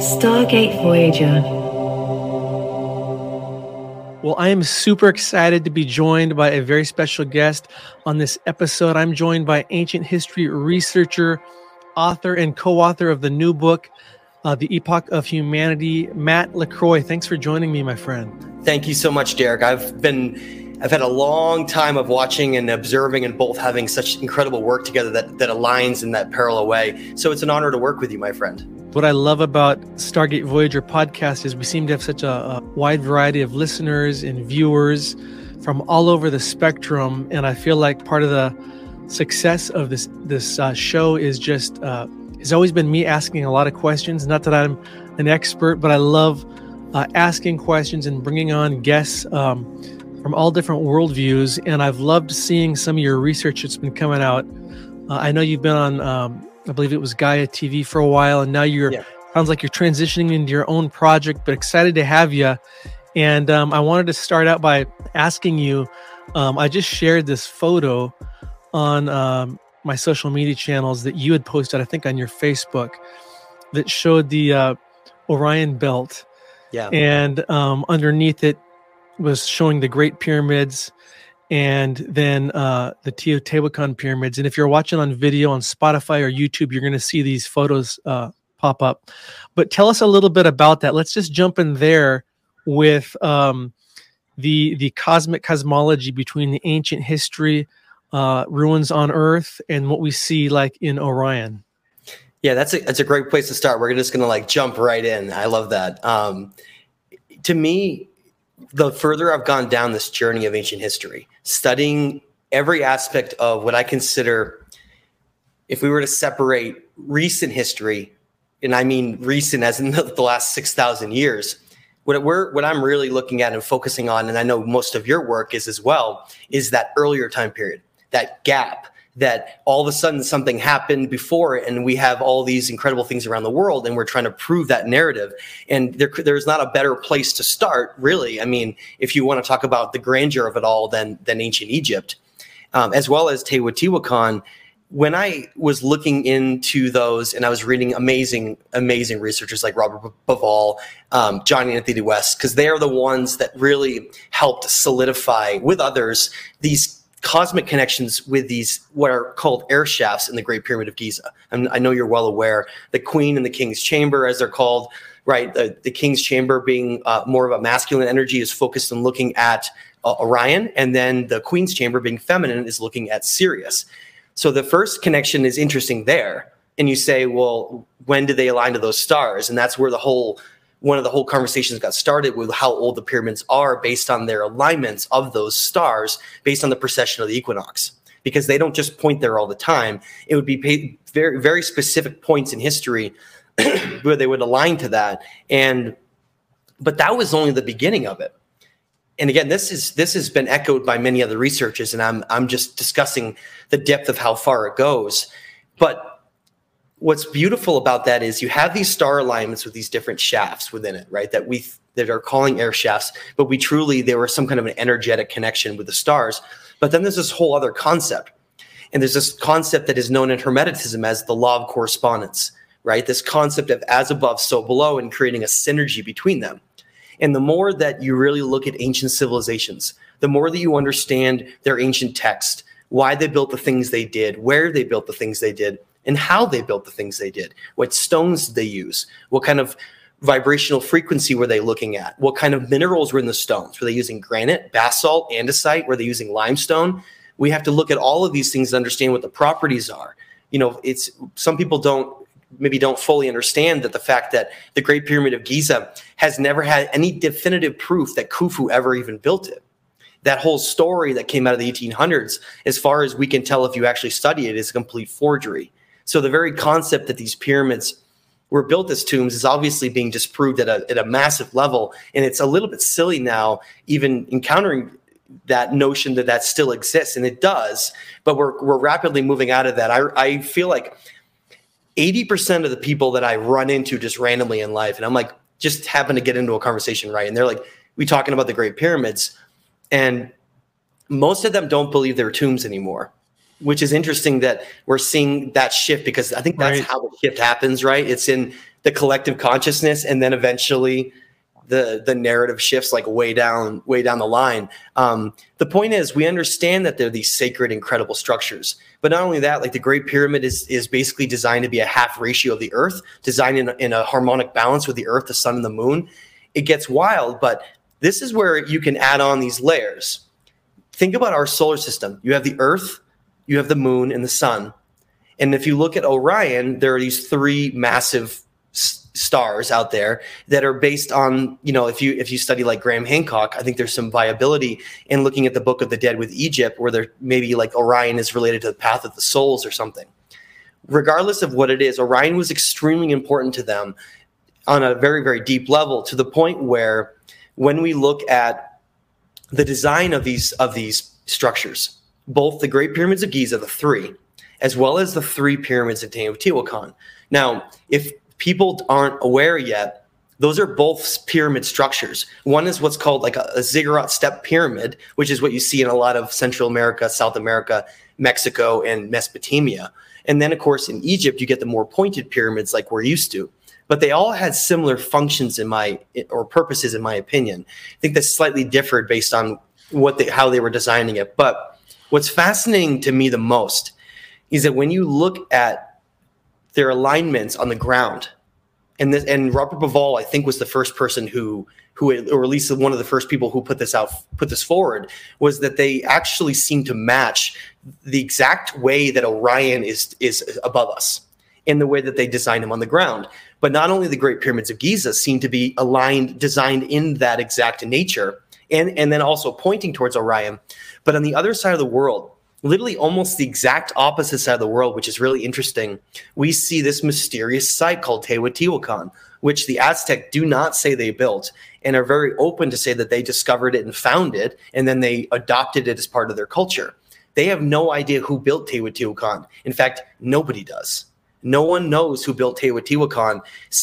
Stargate Voyager. Well, I am super excited to be joined by a very special guest on this episode. I'm joined by ancient history researcher, author, and co-author of the new book, The Epoch of Humanity, Matt LaCroix. Thanks for joining me, my friend. Thank you so much, Derek. I've had a long time of watching and observing and both having such incredible work together that aligns in that parallel way. So it's an honor to work with you, my friend. What I love about Stargate Voyager podcast is we seem to have such a wide variety of listeners and viewers from all over the spectrum. And I feel like part of the success of this show is just, has always been me asking a lot of questions. Not that I'm an expert, but I love asking questions and bringing on guests from all different worldviews. And I've loved seeing some of your research that's been coming out. I know you've been on, I believe it was Gaia TV for a while, and now sounds like you're transitioning into your own project, but excited to have you. And I wanted to start out by asking you, I just shared this photo on my social media channels that you had posted, I think on your Facebook, that showed the Orion Belt. Yeah. And underneath it was showing the Great Pyramids, and then the Teotihuacan pyramids. And if you're watching on video on Spotify or YouTube, you're going to see these photos pop up. But tell us a little bit about that. Let's just jump in there with the cosmic cosmology between the ancient history, ruins on Earth, and what we see like in Orion. Yeah, that's a great place to start. We're just going to jump right in. I love that. To me, the further I've gone down this journey of ancient history, studying every aspect of what I consider, if we were to separate recent history, and I mean recent as in the last 6,000 years, what I'm really looking at and focusing on, and I know most of your work is as well, is that earlier time period, that gap, that all of a sudden something happened before it, and we have all these incredible things around the world, and we're trying to prove that narrative. And there's not a better place to start, really. I mean, if you want to talk about the grandeur of it all, than ancient Egypt, as well as Teotihuacan. When I was looking into those, and I was reading amazing researchers like Robert Bauval, John Anthony West, because they are the ones that really helped solidify with others these cosmic connections with these what are called air shafts in the Great Pyramid of Giza. And I know you're well aware, the Queen and the King's Chamber, as they're called, right? The King's Chamber being more of a masculine energy is focused on looking at Orion, and then the Queen's Chamber being feminine is looking at Sirius. So the first connection is interesting there. And you say, well, when did they align to those stars? And that's where one of the whole conversations got started with how old the pyramids are based on their alignments of those stars, based on the precession of the equinox, because they don't just point there all the time. It would be very, very specific points in history where they would align to that. But that was only the beginning of it. And again, this has been echoed by many other researchers, and I'm just discussing the depth of how far it goes. But what's beautiful about that is you have these star alignments with these different shafts within it, right? That are calling air shafts, but there was some kind of an energetic connection with the stars. But then there's this whole other concept. And there's this concept that is known in Hermeticism as the law of correspondence, right? This concept of as above, so below, and creating a synergy between them. And the more that you really look at ancient civilizations, the more that you understand their ancient text, why they built the things they did, where they built the things they did, and how they built the things they did, what stones did they use, what kind of vibrational frequency were they looking at, what kind of minerals were in the stones, were they using granite, basalt, andesite, were they using limestone? We have to look at all of these things to understand what the properties are. Some people don't fully understand that the fact that the Great Pyramid of Giza has never had any definitive proof that Khufu ever even built it. That whole story that came out of the 1800s, as far as we can tell if you actually study it, is a complete forgery. So the very concept that these pyramids were built as tombs is obviously being disproved at a massive level. And it's a little bit silly now, even encountering that notion that still exists. And it does, but we're rapidly moving out of that. I feel like 80% of the people that I run into just randomly in life, and I'm like, just happen to get into a conversation, right? And they're like, we talking about the Great Pyramids. And most of them don't believe they're tombs anymore. which is interesting that we're seeing that shift, because I think that's Right. how the shift happens, right? It's in the collective consciousness, and then eventually the narrative shifts like way down the line. The point is, we understand that they're these sacred, incredible structures. But not only that, like the Great Pyramid is basically designed to be a half ratio of the Earth, designed in a harmonic balance with the Earth, the Sun, and the Moon. It gets wild, but this is where you can add on these layers. Think about our solar system. You have the Earth, you have the Moon, and the Sun. And if you look at Orion, there are these three massive stars out there that are based on, if you study like Graham Hancock, I think there's some viability in looking at the Book of the Dead with Egypt, where there maybe like Orion is related to the path of the souls or something. Regardless of what it is, Orion was extremely important to them on a very, very deep level, to the point where when we look at the design of these structures, both the Great Pyramids of Giza, the three, as well as the three pyramids of Teotihuacan. Now, if people aren't aware yet, those are both pyramid structures. One is what's called like a ziggurat step pyramid, which is what you see in a lot of Central America, South America, Mexico, and Mesopotamia. And then, of course, in Egypt, you get the more pointed pyramids like we're used to. But they all had similar functions or purposes, in my opinion. I think that's slightly differed based on how they were designing it. But what's fascinating to me the most is that when you look at their alignments on the ground, and Robert Bauval, I think, was the first person who, or at least one of the first people who put this forward, was that they actually seem to match the exact way that Orion is above us in the way that they designed him on the ground. But not only the Great Pyramids of Giza seem to be designed in that exact nature, and then also pointing towards Orion, but on the other side of the world, literally almost the exact opposite side of the world, which is really interesting, we see this mysterious site called Teotihuacan, which the Aztec do not say they built, and are very open to say that they discovered it and found it, and then they adopted it as part of their culture. They have no idea who built Teotihuacan. In fact, nobody does. No one knows who built Teotihuacan.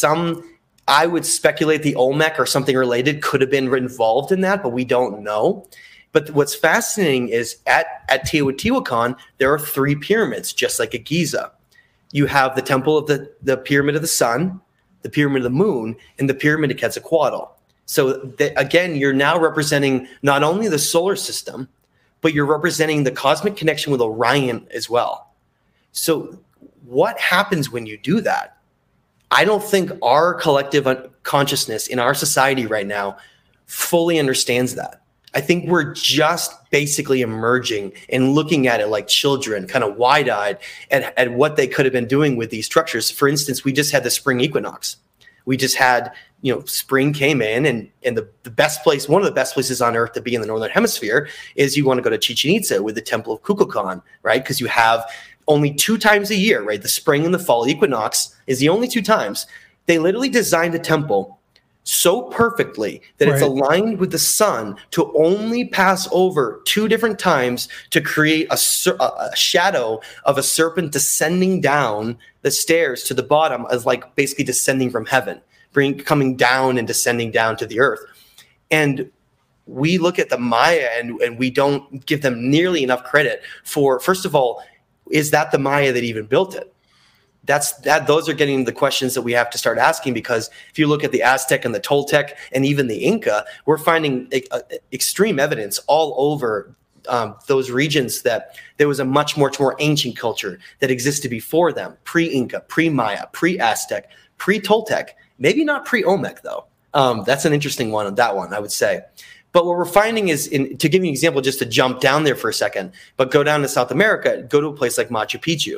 I would speculate the Olmec or something related could have been involved in that, but we don't know. But what's fascinating is at Teotihuacan, there are three pyramids, just like at Giza. You have the temple of the Pyramid of the Sun, the Pyramid of the Moon, and the Pyramid of Quetzalcoatl. So again, you're now representing not only the solar system, but you're representing the cosmic connection with Orion as well. So what happens when you do that? I don't think our collective consciousness in our society right now fully understands that. I think we're just basically emerging and looking at it like children, kind of wide-eyed at what they could have been doing with these structures. For instance, we just had the spring equinox. We just had, spring came in, and the best place, one of the best places on earth to be in the Northern Hemisphere is you want to go to Chichen Itza with the Temple of Kukulkan, right? Because you have only 2 times a year, right? The spring and the fall equinox is the only 2 times. They literally designed a temple so perfectly that it's aligned with the sun to only pass over 2 different times to create a shadow of a serpent descending down the stairs to the bottom, as like basically descending from heaven, coming down and descending down to the earth. And we look at the Maya and we don't give them nearly enough credit for, first of all, is that the Maya that even built it? Those are getting the questions that we have to start asking, because if you look at the Aztec and the Toltec and even the Inca, we're finding extreme evidence all over those regions that there was a much more ancient culture that existed before them, pre-Inca, pre-Maya, pre-Aztec, pre-Toltec, maybe not pre-Olmec though. That's an interesting one, that one, I would say. But what we're finding is, to give you an example, just to jump down there for a second, but go down to South America, go to a place like Machu Picchu.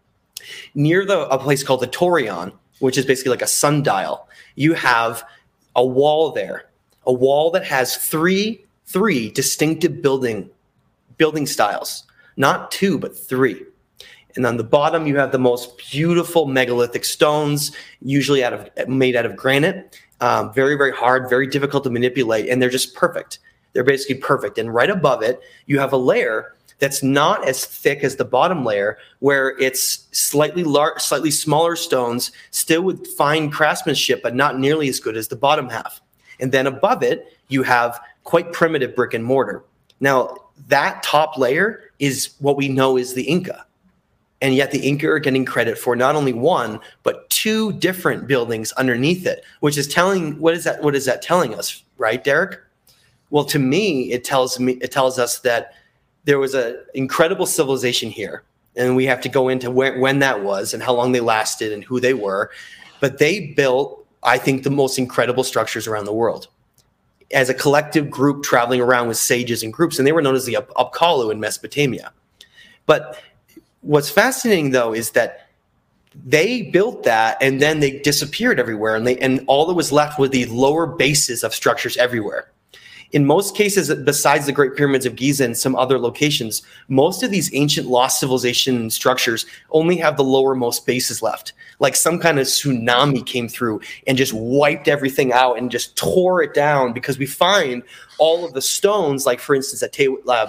Near a place called the Torreon, which is basically like a sundial, you have a wall there, a wall that has three distinctive building styles, not 2, but 3. And on the bottom, you have the most beautiful megalithic stones, usually made out of granite, very, very hard, very difficult to manipulate, and they're just perfect. They're basically perfect. And right above it, you have a layer that's not as thick as the bottom layer, where it's slightly smaller stones, still with fine craftsmanship, but not nearly as good as the bottom half. And then above it, you have quite primitive brick and mortar. Now, that top layer is what we know is the Inca. And yet the Inca are getting credit for not only one, but two different buildings underneath it, which is what is that telling us, right, Derek? Well, to me, it tells us that there was an incredible civilization here. And we have to go into when that was and how long they lasted and who they were. But they built, I think, the most incredible structures around the world as a collective group traveling around with sages and groups. And they were known as the Apkallu in Mesopotamia. But what's fascinating, though, is that they built that and then they disappeared everywhere. And all that was left were the lower bases of structures everywhere. In most cases, besides the Great Pyramids of Giza and some other locations, most of these ancient lost civilization structures only have the lowermost bases left. Like some kind of tsunami came through and just wiped everything out and just tore it down, because we find all of the stones, like for instance at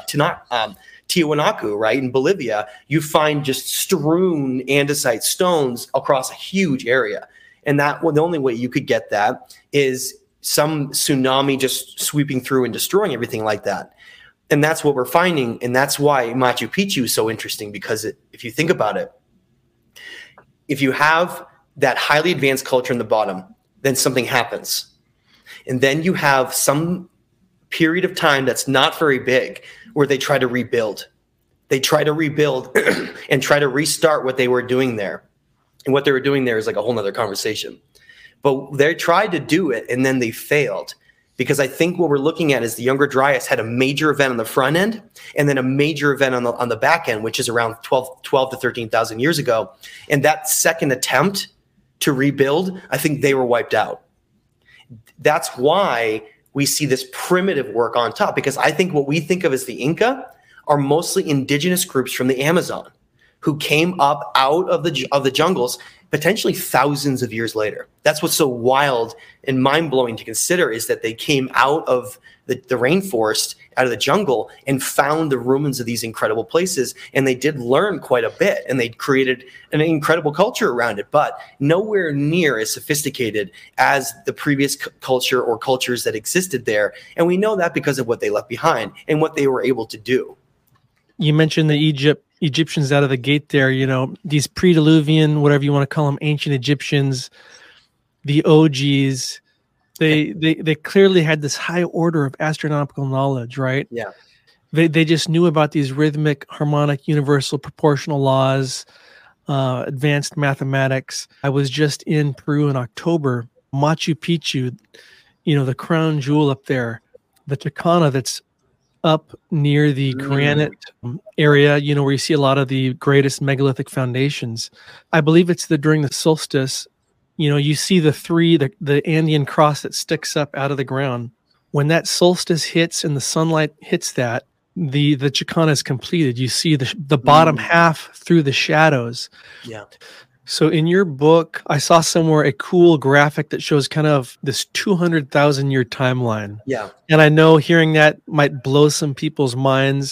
Tiwanaku, right, in Bolivia, you find just strewn andesite stones across a huge area. And the only way you could get that is some tsunami just sweeping through and destroying everything like that. And that's what we're finding. And that's why Machu Picchu is so interesting, because if you think about it, if you have that highly advanced culture in the bottom, then something happens. And then you have some period of time that's not very big where they try to rebuild. They try to rebuild and try to restart what they were doing there. And what they were doing there is like a whole nother conversation. But they tried to do it and then they failed, because I think what we're looking at is the Younger Dryas had a major event on the front end and then a major event on the back end, which is around 12 to 13,000 years ago. And that second attempt to rebuild, I think they were wiped out. That's why we see this primitive work on top, because I think what we think of as the Inca are mostly indigenous groups from the Amazon who came up out of the jungles potentially thousands of years later. That's what's so wild and mind-blowing to consider, is that they came out of the rainforest, out of the jungle, and found the ruins of these incredible places. And they did learn quite a bit, and they created an incredible culture around it, but nowhere near as sophisticated as the previous culture or cultures that existed there. And we know that because of what they left behind and what they were able to do. You mentioned the Egyptians out of the gate there, these pre-Diluvian, whatever you want to call them, ancient Egyptians, the OGs, they clearly had this high order of astronomical knowledge, right? Yeah. They just knew about these rhythmic, harmonic, universal proportional laws, advanced mathematics. I was just in Peru in October. Machu Picchu, the crown jewel up there, the Chacana that's up near the granite area, where you see a lot of the greatest megalithic foundations. I believe it's during the solstice, you see the Andean cross that sticks up out of the ground. When that solstice hits and the sunlight hits that, the Chacana is completed. You see the bottom half through the shadows. Yeah. So in your book, I saw somewhere a cool graphic that shows kind of this 200,000 year timeline. Yeah. And I know hearing that might blow some people's minds,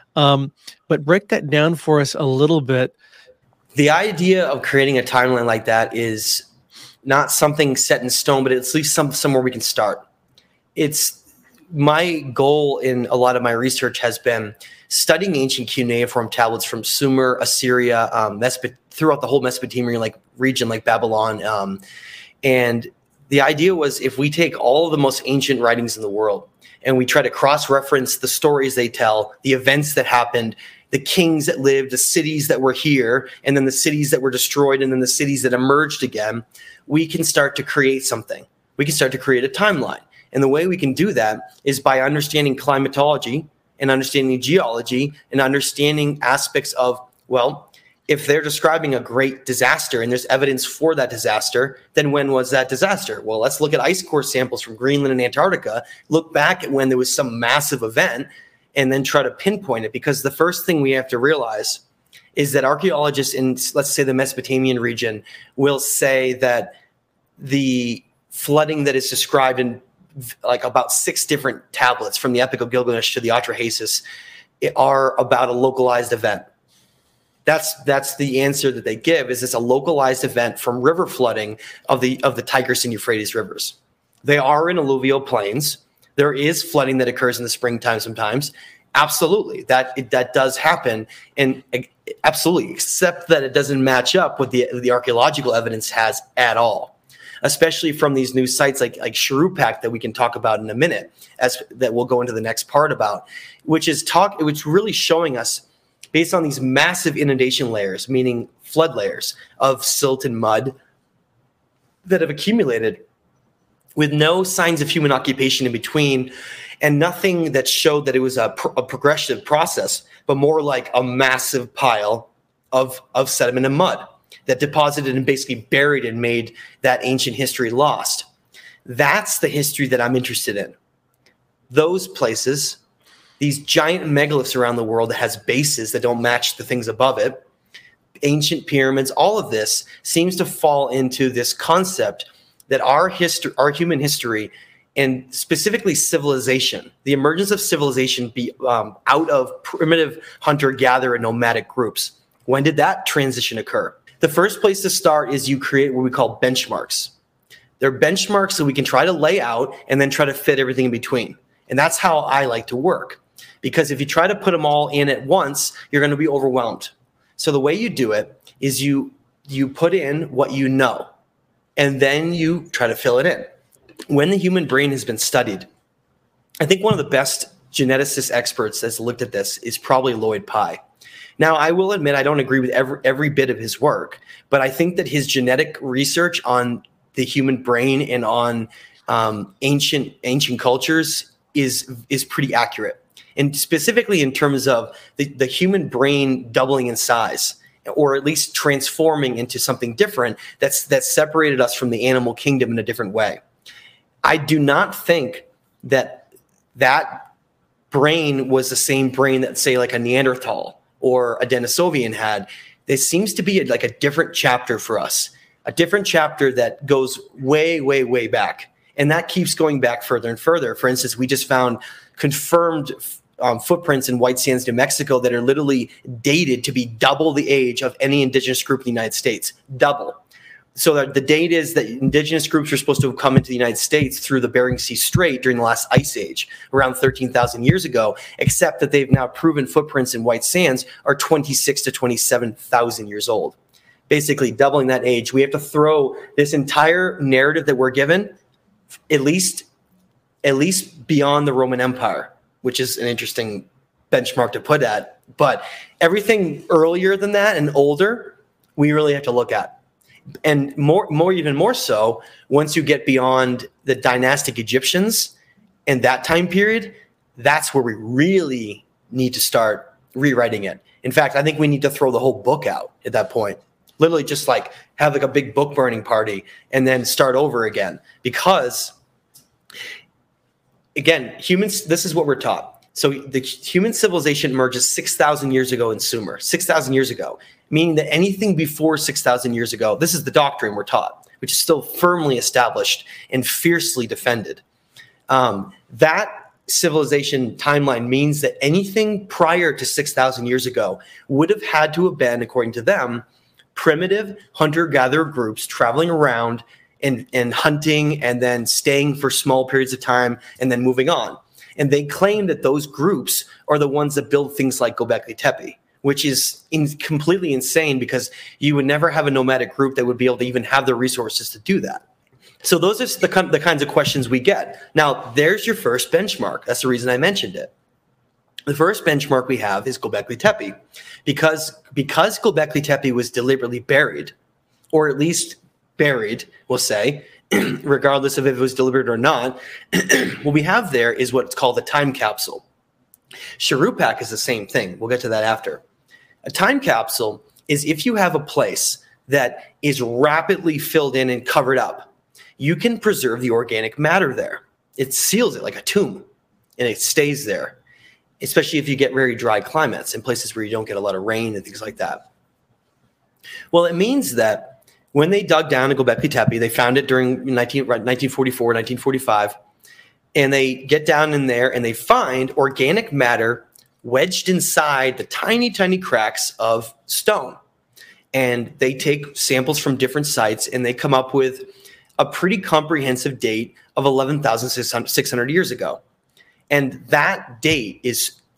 but break that down for us a little bit. The idea of creating a timeline like that is not something set in stone, but at least somewhere we can start. It's my goal in a lot of my research has been studying ancient cuneiform tablets from Sumer, Assyria, throughout the whole Mesopotamian region, like Babylon. And the idea was, if we take all of the most ancient writings in the world and we try to cross-reference the stories they tell, the events that happened, the kings that lived, the cities that were here, and then the cities that were destroyed, and then the cities that emerged again, we can start to create something. We can start to create a timeline. And the way we can do that is by understanding climatology and understanding geology and understanding aspects of, if they're describing a great disaster and there's evidence for that disaster, then when was that disaster? Well, let's look at ice core samples from Greenland and Antarctica, look back at when there was some massive event, and then try to pinpoint it. Because the first thing we have to realize is that archaeologists in, let's say, the Mesopotamian region will say that the flooding that is described in about 6 different tablets, from the Epic of Gilgamesh to the Atrahasis, are about a localized event. That's the answer that they give, is it's a localized event from river flooding of the Tigris and Euphrates rivers. They are in alluvial plains. There is flooding that occurs in the springtime sometimes. Absolutely, that does happen, and absolutely, except that it doesn't match up with the archaeological evidence has at all, especially from these new sites like Shuruppak that we can talk about in a minute, as that we'll go into the next part about, which really showing us, based on these massive inundation layers, meaning flood layers of silt and mud that have accumulated with no signs of human occupation in between, and nothing that showed that it was a progressive process, but more like a massive pile of sediment and mud that deposited and basically buried and made that ancient history lost. That's the history that I'm interested in. Those places, these giant megaliths around the world that has bases that don't match the things above it, ancient pyramids, all of this seems to fall into this concept that our human history, and specifically civilization, the emergence of civilization out of primitive hunter-gatherer and nomadic groups. When did that transition occur? The first place to start is you create what we call benchmarks. They're benchmarks that we can try to lay out and then try to fit everything in between. And that's how I like to work. Because if you try to put them all in at once, you're going to be overwhelmed. So the way you do it is you put in what you know, and then you try to fill it in. When the human brain has been studied, I think one of the best geneticist experts that's looked at this is probably Lloyd Pye. Now, I will admit I don't agree with every bit of his work, but I think that his genetic research on the human brain and on ancient cultures is pretty accurate. And specifically in terms of the human brain doubling in size, or at least transforming into something different that's separated us from the animal kingdom in a different way. I do not think that brain was the same brain that, say, like a Neanderthal or a Denisovian had. There seems to be like a different chapter for us, a different chapter that goes way, way, way back. And that keeps going back further and further. For instance, we just found confirmed footprints in White Sands, New Mexico, that are literally dated to be double the age of any indigenous group in the United States. Double. So that the date is that indigenous groups were supposed to have come into the United States through the Bering Sea Strait during the last ice age, around 13,000 years ago, except that they've now proven footprints in White Sands are 26 to 27,000 years old. Basically doubling that age. We have to throw this entire narrative that we're given at least beyond the Roman Empire, which is an interesting benchmark to put at. But everything earlier than that and older, we really have to look at. And even more so, once you get beyond the dynastic Egyptians and that time period, that's where we really need to start rewriting it. In fact, I think we need to throw the whole book out at that point. Literally just like have like a big book burning party and then start over again. Because again, humans, this is what we're taught. So the human civilization emerges 6,000 years ago in Sumer, 6,000 years ago, meaning that anything before 6,000 years ago, this is the doctrine we're taught, which is still firmly established and fiercely defended. That civilization timeline means that anything prior to 6,000 years ago would have had to have been, according to them, primitive hunter-gatherer groups traveling around and hunting and then staying for small periods of time and then moving on. And they claim that those groups are the ones that build things like Göbekli Tepe, which is completely insane because you would never have a nomadic group that would be able to even have the resources to do that. So those are the kinds of questions we get. Now, there's your first benchmark. That's the reason I mentioned it. The first benchmark we have is Göbekli Tepe. Because Göbekli Tepe was deliberately buried, or at least buried, we'll say, regardless of if it was deliberate or not, what we have there is what's called a time capsule. Shuruppak is the same thing. We'll get to that after. A time capsule is if you have a place that is rapidly filled in and covered up, you can preserve the organic matter there. It seals it like a tomb, and it stays there, especially if you get very dry climates in places where you don't get a lot of rain and things like that. Well, it means that when they dug down to Göbekli Tepe, they found it during 1944, 1945, and they get down in there and they find organic matter wedged inside the tiny, tiny cracks of stone. And they take samples from different sites and they come up with a pretty comprehensive date of 11,600 years ago. And that date is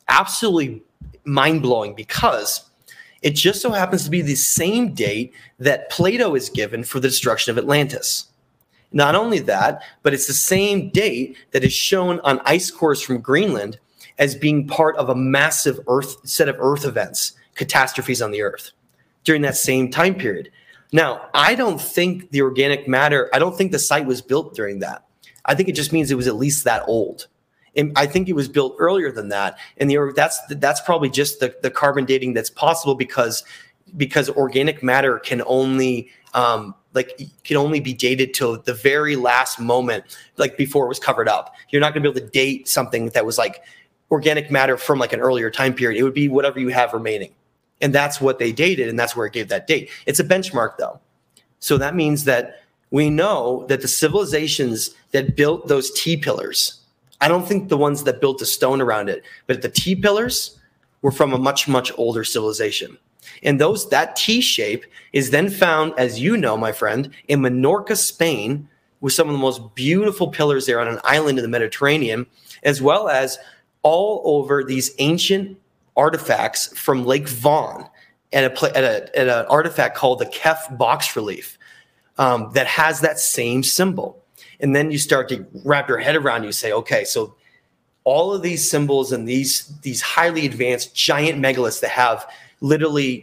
absolutely mind-blowing because it just so happens to be the same date that Plato is given for the destruction of Atlantis. Not only that, but it's the same date that is shown on ice cores from Greenland as being part of a massive set of Earth events, catastrophes on the Earth during that same time period. Now, I don't think the organic matter, I don't think the site was built during that. I think it just means it was at least that old. And I think it was built earlier than that. And that's probably just the carbon dating that's possible because organic matter can only be dated till the very last moment, like before it was covered up. You're not going to be able to date something that was like organic matter from like an earlier time period. It would be whatever you have remaining. And that's what they dated, and that's where it gave that date. It's a benchmark, though. So that means that we know that the civilizations that built those T-pillars, I don't think the ones that built the stone around it, but the T-pillars were from a much, much older civilization. And that T shape is then found, as you know, my friend, in Menorca, Spain, with some of the most beautiful pillars there on an island in the Mediterranean, as well as all over these ancient artifacts from Lake Vaughan at an artifact called the Kef box relief that has that same symbol. And then you start to wrap your head around, you say, okay, so all of these symbols and these highly advanced giant megaliths that have literally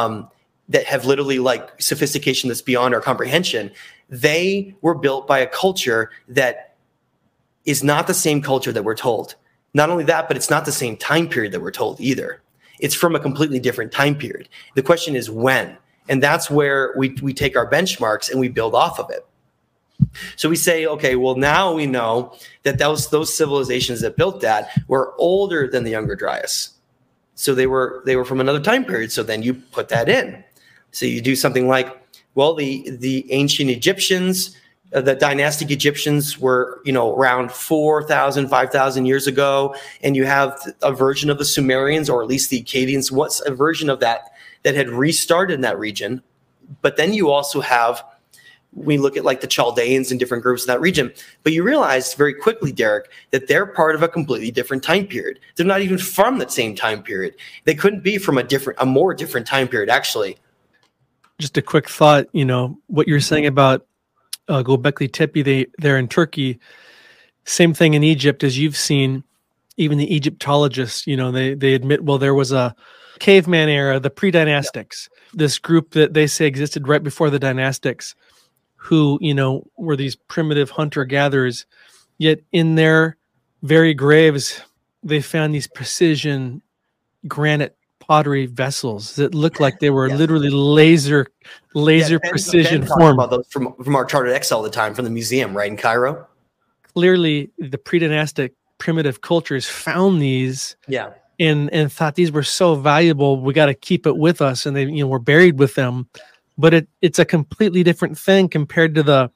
like sophistication that's beyond our comprehension, they were built by a culture that is not the same culture that we're told. Not only that, but it's not the same time period that we're told either. It's from a completely different time period. The question is when, and that's where we take our benchmarks and we build off of it. So we say, okay, well, now we know that those civilizations that built that were older than the Younger Dryas. So they were from another time period. So then you put that in. So you do something like, well, the ancient Egyptians, the dynastic Egyptians were, around 4,000, 5,000 years ago. And you have a version of the Sumerians, or at least the Akkadians. What's a version of that had restarted in that region? But then you also have, we look at like the Chaldeans and different groups in that region, but you realize very quickly, Derek, that they're part of a completely different time period. They're not even from that same time period. They couldn't be from a more different time period, actually. Just a quick thought, what you're saying about Göbekli Tepe, they're in Turkey. Same thing in Egypt, as you've seen. Even the Egyptologists, they admit, well, there was a caveman era, the pre-dynastics, this group that they say existed right before the dynastics, who, were these primitive hunter-gatherers, yet in their very graves, they found these precision granite pottery vessels that looked like they were literally laser precision formed. About those from our Chartered X all the time, from the museum, right, in Cairo? Clearly, the pre-dynastic primitive cultures found these and thought these were so valuable, we got to keep it with us, and they were buried with them. But it's a completely different thing compared to the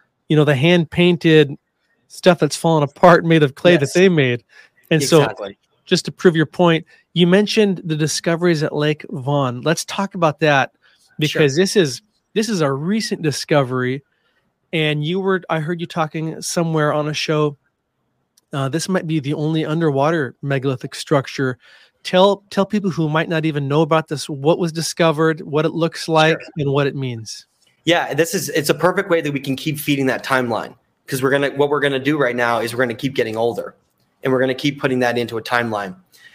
hand painted stuff that's fallen apart made of clay that they made. And exactly. So just to prove your point, you mentioned the discoveries at Lake Vaughan. Let's talk about that, because this is a recent discovery. And I heard you talking somewhere on a show. This might be the only underwater megalithic structure. Tell people who might not even know about this what was discovered, what it looks like, and what it means. Yeah, it's a perfect way that we can keep feeding that timeline, because what we're gonna do right now is we're gonna keep getting older, and we're gonna keep putting that into a timeline.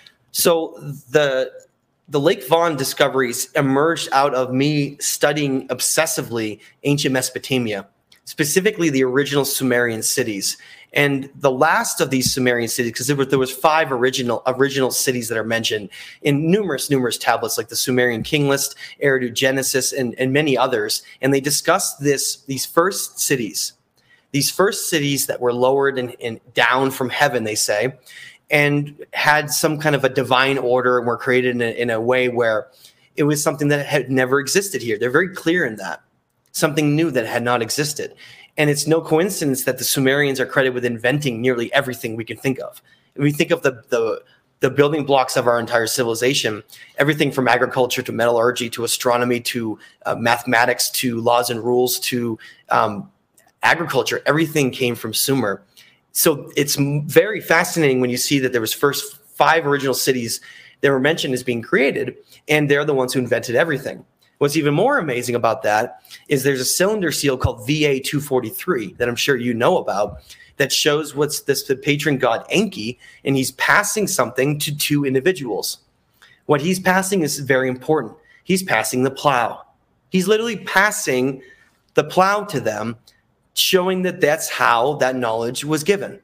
So the Lake Vaughan discoveries emerged out of me studying obsessively ancient Mesopotamia, specifically the original Sumerian cities. And the last of these Sumerian cities, because there was 5 original cities that are mentioned in numerous tablets, like the Sumerian King List, Eridu Genesis, and many others. And they discussed these first cities that were lowered and down from heaven, they say, and had some kind of a divine order and were created in a way where it was something that had never existed here. They're very clear in that. Something new that had not existed. And it's no coincidence that the Sumerians are credited with inventing nearly everything we can think of. If we think of the building blocks of our entire civilization, everything from agriculture to metallurgy to astronomy to mathematics to laws and rules to everything came from Sumer. So it's very fascinating when you see that there was first 5 original cities that were mentioned as being created, and they're the ones who invented everything. What's even more amazing about that is there's a cylinder seal called VA243 that I'm sure you know about that shows the patron god Enki, and he's passing something to 2 individuals. What he's passing is very important. He's passing the plow. He's literally passing the plow to them, showing that that's how that knowledge was given.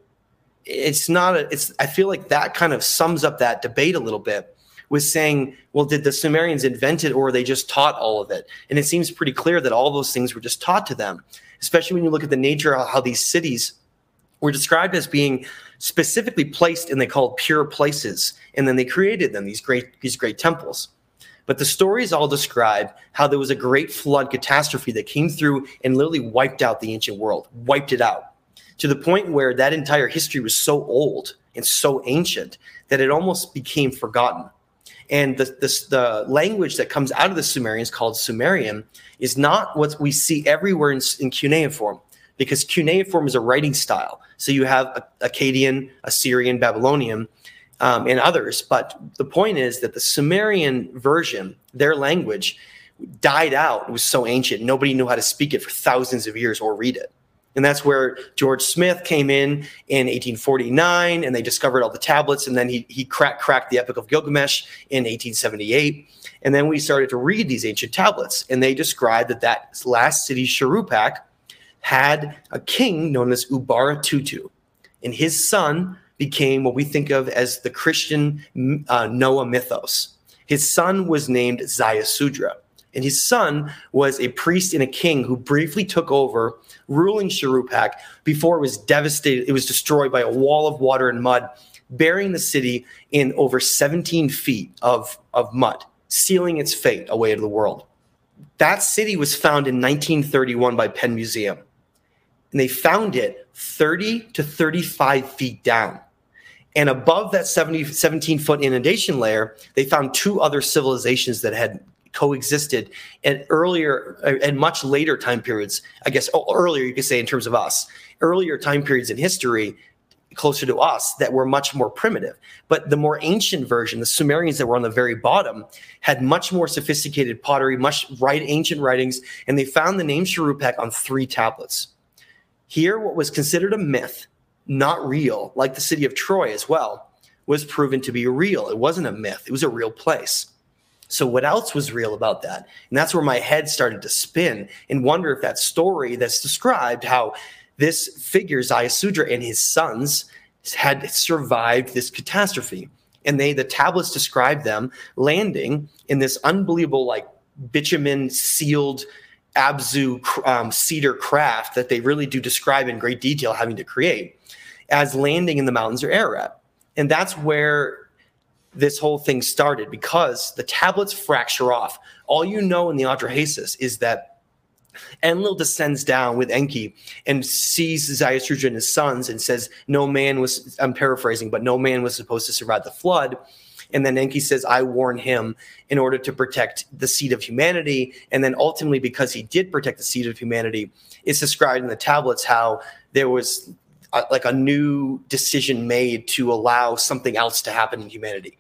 I feel like that kind of sums up that debate a little bit, was saying, well, did the Sumerians invent it, or were they just taught all of it? And it seems pretty clear that all those things were just taught to them, especially when you look at the nature of how these cities were described as being specifically placed, and they called pure places. And then they created them, these great temples. But the stories all describe how there was a great flood catastrophe that came through and literally wiped out the ancient world, wiped it out, to the point where that entire history was so old and so ancient that it almost became forgotten. And the language that comes out of the Sumerians, called Sumerian, is not what we see everywhere in cuneiform, because cuneiform is a writing style. So you have Akkadian, Assyrian, Babylonian, and others. But the point is that the Sumerian version, their language, died out. It was so ancient, nobody knew how to speak it for thousands of years or read it. And that's where George Smith came in 1849, and they discovered all the tablets, and then he cracked the Epic of Gilgamesh in 1878. And then we started to read these ancient tablets, and they described that last city, Shuruppak, had a king known as Ubaratutu, and his son became what we think of as the Christian Noah mythos. His son was named Ziusudra, and his son was a priest and a king who briefly took over ruling Shuruppak before it was devastated. It was destroyed by a wall of water and mud, burying the city in over 17 feet of mud, sealing its fate away to the world. That city was found in 1931 by Penn Museum, and they found it 30 to 35 feet down. And above that 17-foot inundation layer, they found 2 other civilizations that had coexisted at earlier and much later time periods. I guess earlier, you could say, in terms of us, earlier time periods in history closer to us that were much more primitive. But the more ancient version, the Sumerians that were on the very bottom, had much more sophisticated pottery, ancient writings, and they found the name Shuruppak on 3 tablets. Here, what was considered a myth, not real, like the city of Troy as well, was proven to be real. It wasn't a myth. It was a real place. So what else was real about that? And that's where my head started to spin and wonder if that story that's described how this figure, Ziusudra, and his sons had survived this catastrophe. And the tablets describe them landing in this unbelievable, like, bitumen sealed Abzu cedar craft that they really do describe in great detail having to create, as landing in the mountains of Ararat. And that's where this whole thing started, because the tablets fracture off. All you know in the Atrahasis is that Enlil descends down with Enki and sees Ziusudra and his sons and says, I'm paraphrasing, but no man was supposed to survive the flood. And then Enki says, I warn him in order to protect the seed of humanity. And then ultimately, because he did protect the seed of humanity, it's described in the tablets how there was like a new decision made to allow something else to happen in humanity.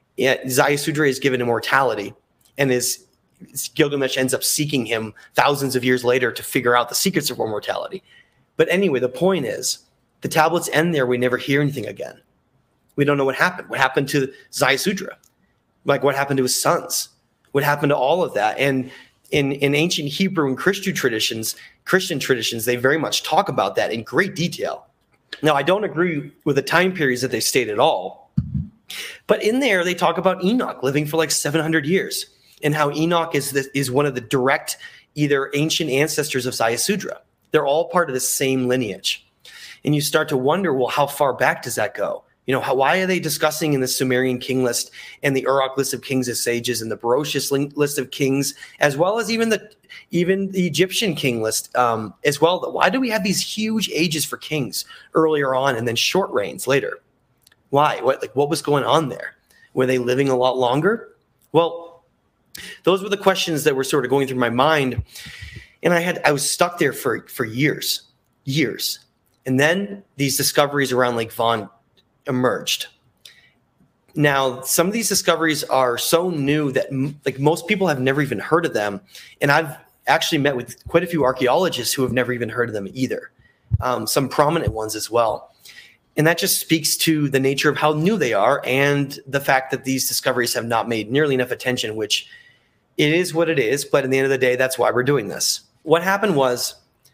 Ziusudra is given immortality, and Gilgamesh ends up seeking him thousands of years later to figure out the secrets of immortality. But anyway, the point is, the tablets end there. We never hear anything again. We don't know what happened. What happened to Ziusudra? Like, what happened to his sons? What happened to all of that? And in ancient Hebrew and Christian traditions, they very much talk about that in great detail. Now, I don't agree with the time periods that they state at all, but in there they talk about Enoch living for like 700 years and how Enoch is one of the direct either ancient ancestors of Ziusudra. They're all part of the same lineage. And you start to wonder, well, how far back does that go? Why are they discussing in the Sumerian king list and the Uruk list of kings as sages and the Berosus list of kings, as well as even the Egyptian king list as well? Why do we have these huge ages for kings earlier on and then short reigns later? Why? What was going on there? Were they living a lot longer? Well, those were the questions that were sort of going through my mind, and I was stuck there for years. And then these discoveries around Lake Von emerged. Now, some of these discoveries are so new that like most people have never even heard of them. And I've actually met with quite a few archaeologists who have never even heard of them either. Some prominent ones as well. And that just speaks to the nature of how new they are and the fact that these discoveries have not made nearly enough attention, which it is what it is. But at the end of the day, that's why we're doing this. What happened was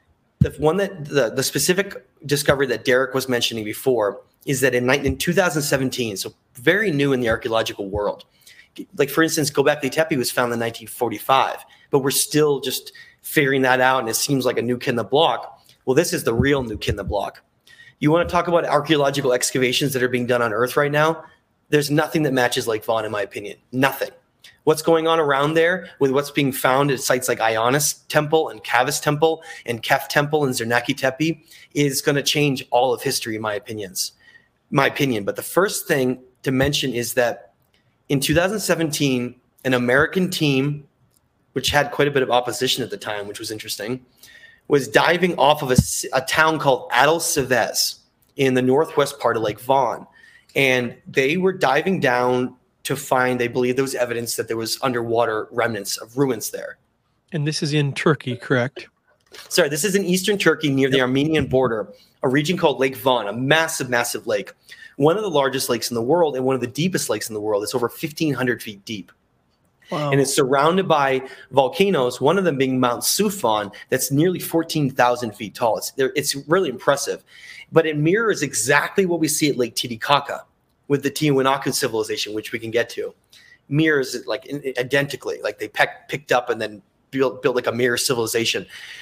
the specific discovery that Derek was mentioning before is that in 2017, so very new in the archaeological world. Like, for instance, Göbekli Tepe was found in 1945, but we're still just figuring that out, and it seems like a new kid in the block. Well, this is the real new kid in the block. You want to talk about archaeological excavations that are being done on Earth right now? There's nothing that matches Lake Von, in my opinion. Nothing. What's going on around there with what's being found at sites like Ionis Temple and Kavis Temple and Kef Temple and Zernaki Tepe is going to change all of history, in my opinion. But the first thing to mention is that in 2017, an American team, which had quite a bit of opposition at the time, which was interesting, was diving off of a town called Adel Sevez in the northwest part of Lake Von. And they were diving down to find, they believe there was evidence that there was underwater remnants of ruins there. And this is in Turkey, correct? Sorry, this is in eastern Turkey near the Armenian border, a region called Lake Von, a massive, massive lake. One of the largest lakes in the world and one of the deepest lakes in the world. It's over 1,500 feet deep. Wow. And it's surrounded by volcanoes, one of them being Mount Sufan, that's nearly 14,000 feet tall. It's really impressive. But it mirrors exactly what we see at Lake Titicaca with the Tiwanaku civilization, which we can get to. Mirrors it like identically, like they picked up and then built like a mirror civilization.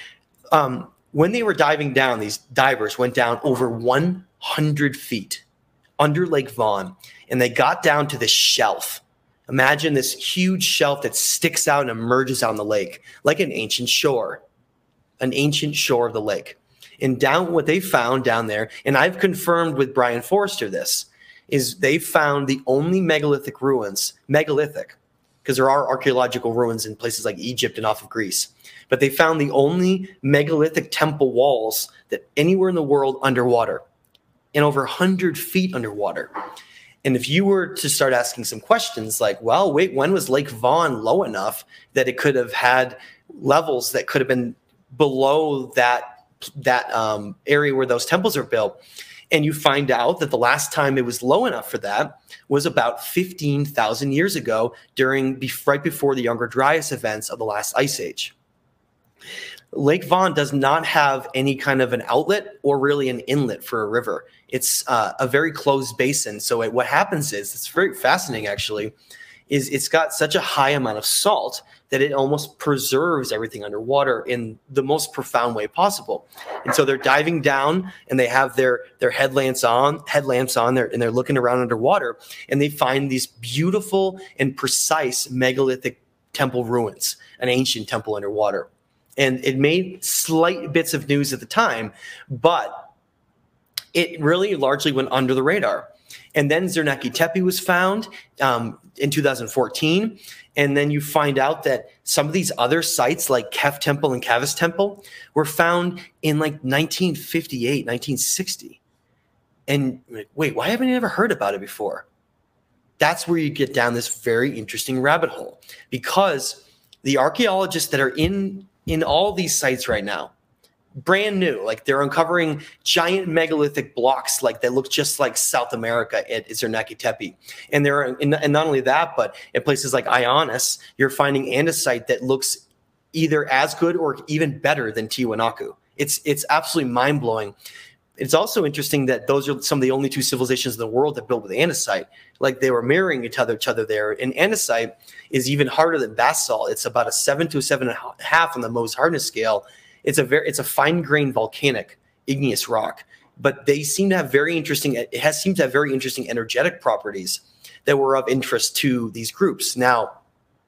When they were diving down, these divers went down over 100 feet under Lake Von, and they got down to this shelf. Imagine this huge shelf that sticks out and emerges out in the lake, like an ancient shore of the lake. And down what they found down there, and I've confirmed with Brian Forrester this, is they found the only megalithic, because there are archaeological ruins in places like Egypt and off of Greece, but they found the only megalithic temple walls that anywhere in the world underwater, and over 100 feet underwater. And if you were to start asking some questions like, well, wait, when was Lake Von low enough that it could have had levels that could have been below that area where those temples are built? And you find out that the last time it was low enough for that was about 15,000 years ago right before the Younger Dryas events of the last ice age. Lake Von does not have any kind of an outlet or really an inlet for a river. It's a very closed basin. So what happens is, it's very fascinating actually, is it's got such a high amount of salt that it almost preserves everything underwater in the most profound way possible. And so they're diving down and they have their headlamps on there, and they're looking around underwater, and they find these beautiful and precise megalithic temple ruins, an ancient temple underwater. And it made slight bits of news at the time, but it really largely went under the radar. And then Zernaki Tepe was found in 2014. And then you find out that some of these other sites like Kef Temple and Kavis Temple were found in like 1958, 1960. And wait, why haven't I ever heard about it before? That's where you get down this very interesting rabbit hole, because the archaeologists that are in all these sites right now, brand new, like they're uncovering giant megalithic blocks like that look just like South America at Zernaki Tepe. And and not only that, but at places like Ionis, you're finding andesite that looks either as good or even better than Tiwanaku. It's absolutely mind-blowing. It's also interesting that those are some of the only two civilizations in the world that built with andesite. Like they were mirroring each other there. And andesite is even harder than basalt. It's about a 7 to a 7.5 on the Mohs hardness scale. It's a fine-grained volcanic igneous rock, but they seem to have very interesting energetic properties that were of interest to these groups. Now,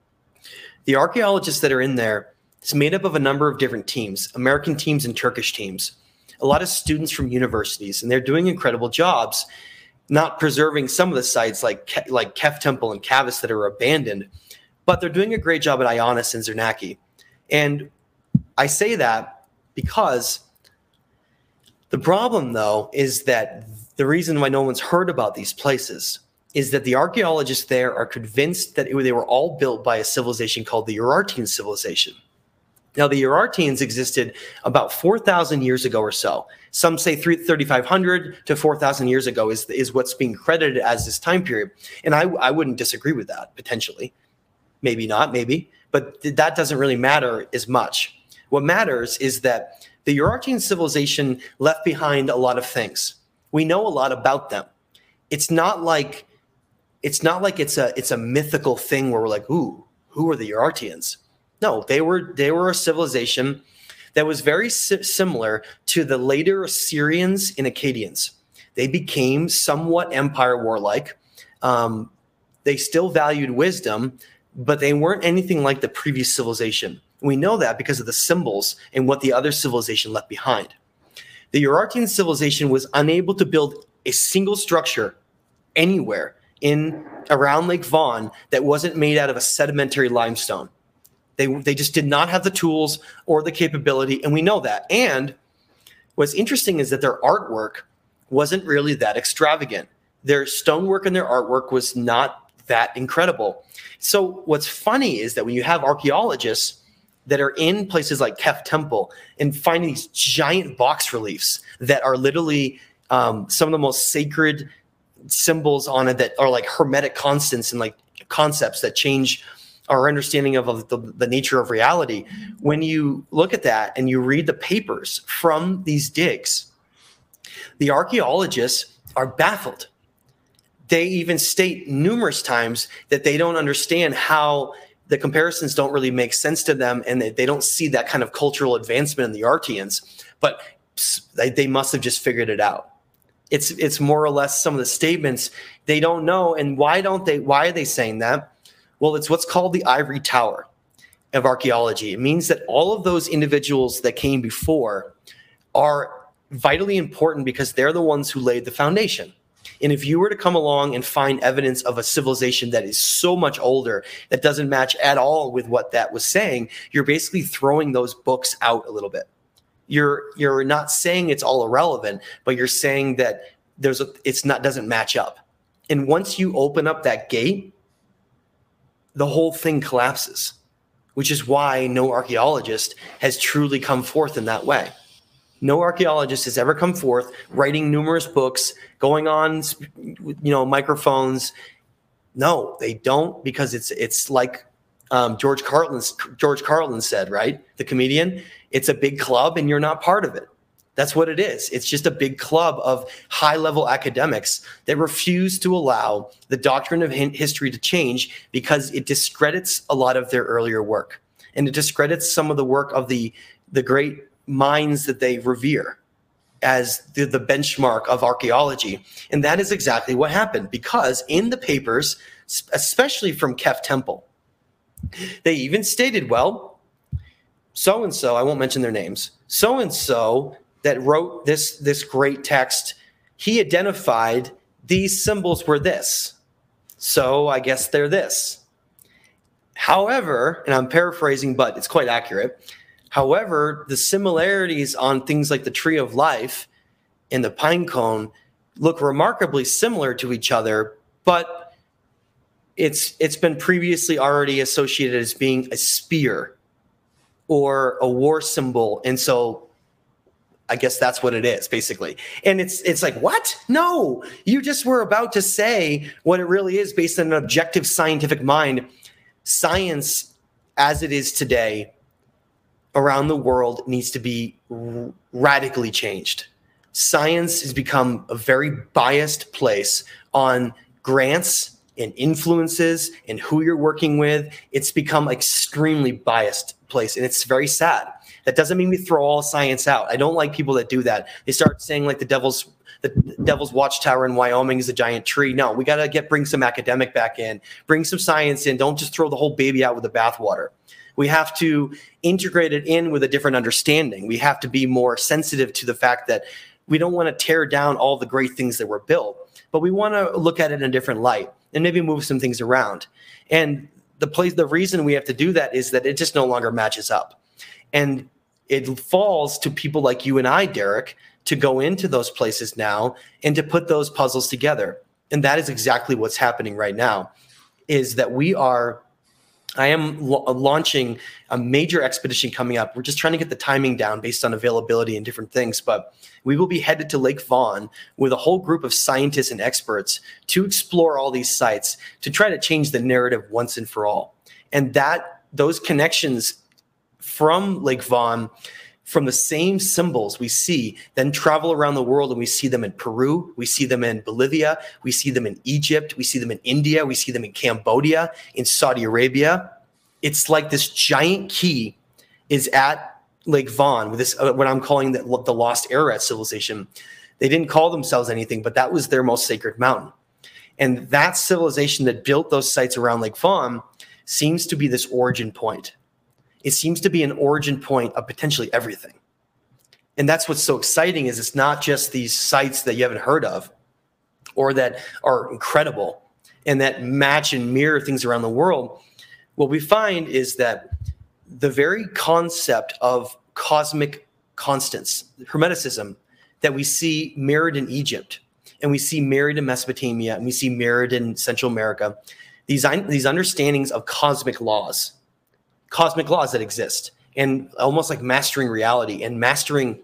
the archaeologists that are in there is made up of a number of different teams, American teams and Turkish teams, a lot of students from universities, and they're doing incredible jobs, not preserving some of the sites like Kef Temple and Kavis that are abandoned, but they're doing a great job at Ionis and Zernaki. And I say that because the problem, though, is that the reason why no one's heard about these places is that the archaeologists there are convinced that they were all built by a civilization called the Urartian civilization. Now, the Urartians existed about 4,000 years ago or so. Some say 3,500 to 4,000 years ago is what's being credited as this time period. And I wouldn't disagree with that, potentially. Maybe not, maybe. But that doesn't really matter as much. What matters is that the Urartian civilization left behind a lot of things. We know a lot about them. It's not like it's a mythical thing where we're like, ooh, who are the Urartians? No, they were a civilization that was very similar to the later Assyrians and Akkadians. They became somewhat empire warlike. They still valued wisdom, but they weren't anything like the previous civilization. We know that because of the symbols and what the other civilization left behind. The Urartian civilization was unable to build a single structure anywhere around Lake Von that wasn't made out of a sedimentary limestone. They just did not have the tools or the capability, and we know that. And what's interesting is that their artwork wasn't really that extravagant. Their stonework and their artwork was not that incredible. So what's funny is that when you have archaeologists that are in places like Kef Temple and finding these giant box reliefs that are literally some of the most sacred symbols on it that are like hermetic constants and like concepts that change our understanding of the nature of reality. When you look at that and you read the papers from these digs, the archaeologists are baffled. They even state numerous times that they don't understand how the comparisons don't really make sense to them, and they don't see that kind of cultural advancement in the Artians, but they must have just figured it out. It's more or less some of the statements they don't know. And why are they saying that? Well, it's what's called the ivory tower of archaeology. It means that all of those individuals that came before are vitally important because they're the ones who laid the foundation. And if you were to come along and find evidence of a civilization that is so much older, that doesn't match at all with what that was saying, you're basically throwing those books out a little bit. You're not saying it's all irrelevant, but you're saying that doesn't match up. And once you open up that gate, the whole thing collapses, which is why no archaeologist has truly come forth in that way. No archaeologist has ever come forth writing numerous books, going on, microphones. No, they don't, because it's like George Carlin said, right? The comedian, it's a big club and you're not part of it. That's what it is. It's just a big club of high-level academics that refuse to allow the doctrine of history to change because it discredits a lot of their earlier work. And it discredits some of the work of the great minds that they revere as the benchmark of archaeology. And that is exactly what happened, because in the papers, especially from Kef Temple, they even stated, well, so-and-so, I won't mention their names, so-and-so that wrote this great text, he identified these symbols were this. So I guess they're this. However, and I'm paraphrasing, but it's quite accurate. However, the similarities on things like the tree of life and the pine cone look remarkably similar to each other, but it's been previously already associated as being a spear or a war symbol. And so I guess that's what it is, basically. And it's like, what? No, you just were about to say what it really is based on an objective scientific mind. Science, as it is today, around the world, needs to be radically changed. Science has become a very biased place on grants and influences and who you're working with. It's become extremely biased place, and it's very sad. That doesn't mean we throw all science out. I don't like people that do that. They start saying like the devil's watchtower in Wyoming is a giant tree. No, we got to bring some academic back in, bring some science in. Don't just throw the whole baby out with the bathwater. We have to integrate it in with a different understanding. We have to be more sensitive to the fact that we don't want to tear down all the great things that were built, but we want to look at it in a different light and maybe move some things around. And the reason we have to do that is that it just no longer matches up. And it falls to people like you and I, Derek, to go into those places now and to put those puzzles together. And that is exactly what's happening right now, is that I am launching a major expedition coming up. We're just trying to get the timing down based on availability and different things. But we will be headed to Lake Vaughan with a whole group of scientists and experts to explore all these sites, to try to change the narrative once and for all. And those connections from Lake Vaughan, from the same symbols we see, then travel around the world, and we see them in Peru, we see them in Bolivia, we see them in Egypt, we see them in India, we see them in Cambodia, in Saudi Arabia. It's like this giant key is at Lake Vaughan with this, what I'm calling the lost Ararat civilization. They didn't call themselves anything, but that was their most sacred mountain. And that civilization that built those sites around Lake Vaughan seems to be this origin point. It seems to be an origin point of potentially everything. And that's what's so exciting, is it's not just these sites that you haven't heard of or that are incredible and that match and mirror things around the world. What we find is that the very concept of cosmic constants, Hermeticism, that we see mirrored in Egypt, and we see mirrored in Mesopotamia, and we see mirrored in Central America, these understandings of cosmic laws that exist, and almost like mastering reality and mastering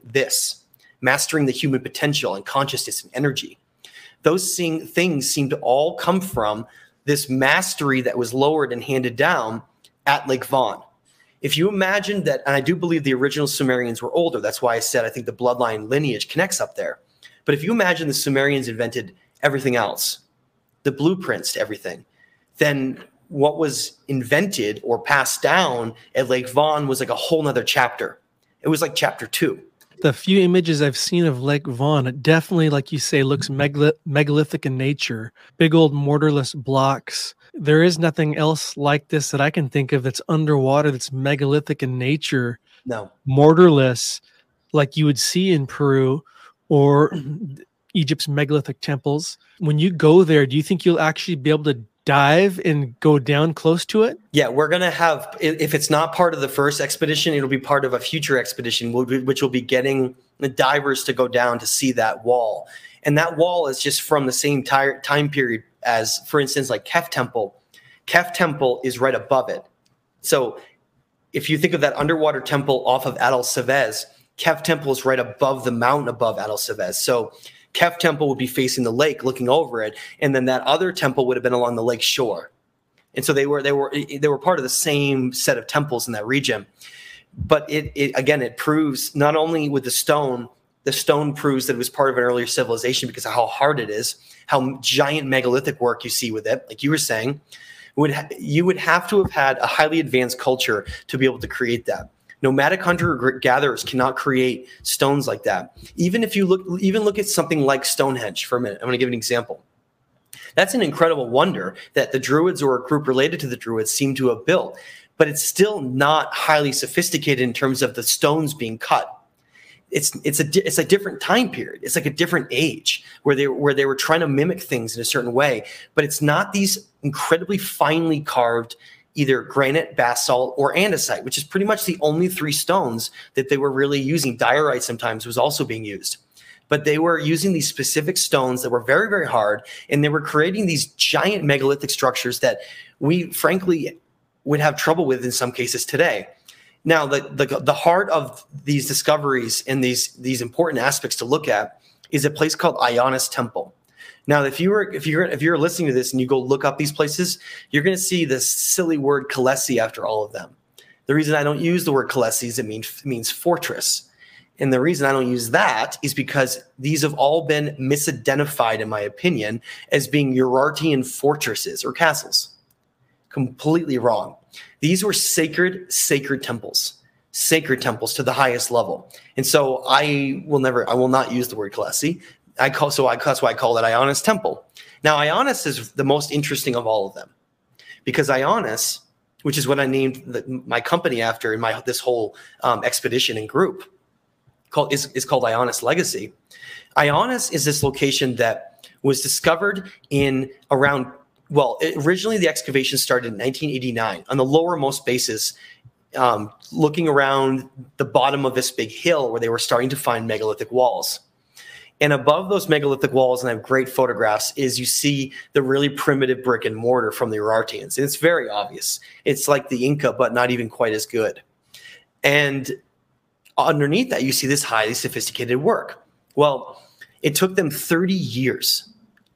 the human potential and consciousness and energy. Those things seem to all come from this mastery that was lowered and handed down at Lake Vaughan. If you imagine that, and I do believe the original Sumerians were older, that's why I said I think the bloodline lineage connects up there. But if you imagine the Sumerians invented everything else, the blueprints to everything, then what was invented or passed down at Lake Vaughan was like a whole nother chapter. It was like chapter 2. The few images I've seen of Lake Vaughan, it definitely, like you say, looks megalithic in nature. Big old mortarless blocks. There is nothing else like this that I can think of that's underwater, that's megalithic in nature. No. Mortarless, like you would see in Peru or Egypt's megalithic temples. When you go there, do you think you'll actually be able to dive and go down close to it? Yeah, we're going to have, if it's not part of the first expedition, it'll be part of a future expedition, which will be getting the divers to go down to see that wall. And that wall is just from the same time period as, for instance, like Kef Temple. Kef Temple is right above it. So if you think of that underwater temple off of Adel Savez, Kef Temple is right above the mountain above Adel Savez. So Kef Temple would be facing the lake, looking over it, and then that other temple would have been along the lake shore. And so they were part of the same set of temples in that region. But it proves, not only with the stone proves that it was part of an earlier civilization because of how hard it is, how giant megalithic work you see with it, like you were saying, you would have to have had a highly advanced culture to be able to create that. Nomadic hunter-gatherers cannot create stones like that. Even if you look at something like Stonehenge for a minute. I'm going to give an example. That's an incredible wonder that the Druids or a group related to the Druids seem to have built, but it's still not highly sophisticated in terms of the stones being cut. It's a different time period. It's like a different age where they were trying to mimic things in a certain way, but it's not these incredibly finely carved either granite, basalt, or andesite, which is pretty much the only three stones that they were really using. Diorite sometimes was also being used. But they were using these specific stones that were very, very hard, and they were creating these giant megalithic structures that we, frankly, would have trouble with in some cases today. Now, the heart of these discoveries and these important aspects to look at is a place called Ionis Temple. Now, if you're listening to this and you go look up these places, you're going to see this silly word Kalesi after all of them. The reason I don't use the word Kalesi is it means fortress. And the reason I don't use that is because these have all been misidentified, in my opinion, as being Urartian fortresses or castles. Completely wrong. These were sacred temples to the highest level. And so I will not use the word Kalesi. That's why I call it Ionis Temple. Now, Ionis is the most interesting of all of them because Ionis, which is what I named my company after in this whole expedition and group, is called Ionis Legacy. Ionis is this location that was discovered originally the excavation started in 1989 on the lowermost basis, looking around the bottom of this big hill where they were starting to find megalithic walls. And above those megalithic walls, and I have great photographs, is you see the really primitive brick and mortar from the Urartians. And it's very obvious. It's like the Inca, but not even quite as good. And underneath that, you see this highly sophisticated work. Well, it took them 30 years,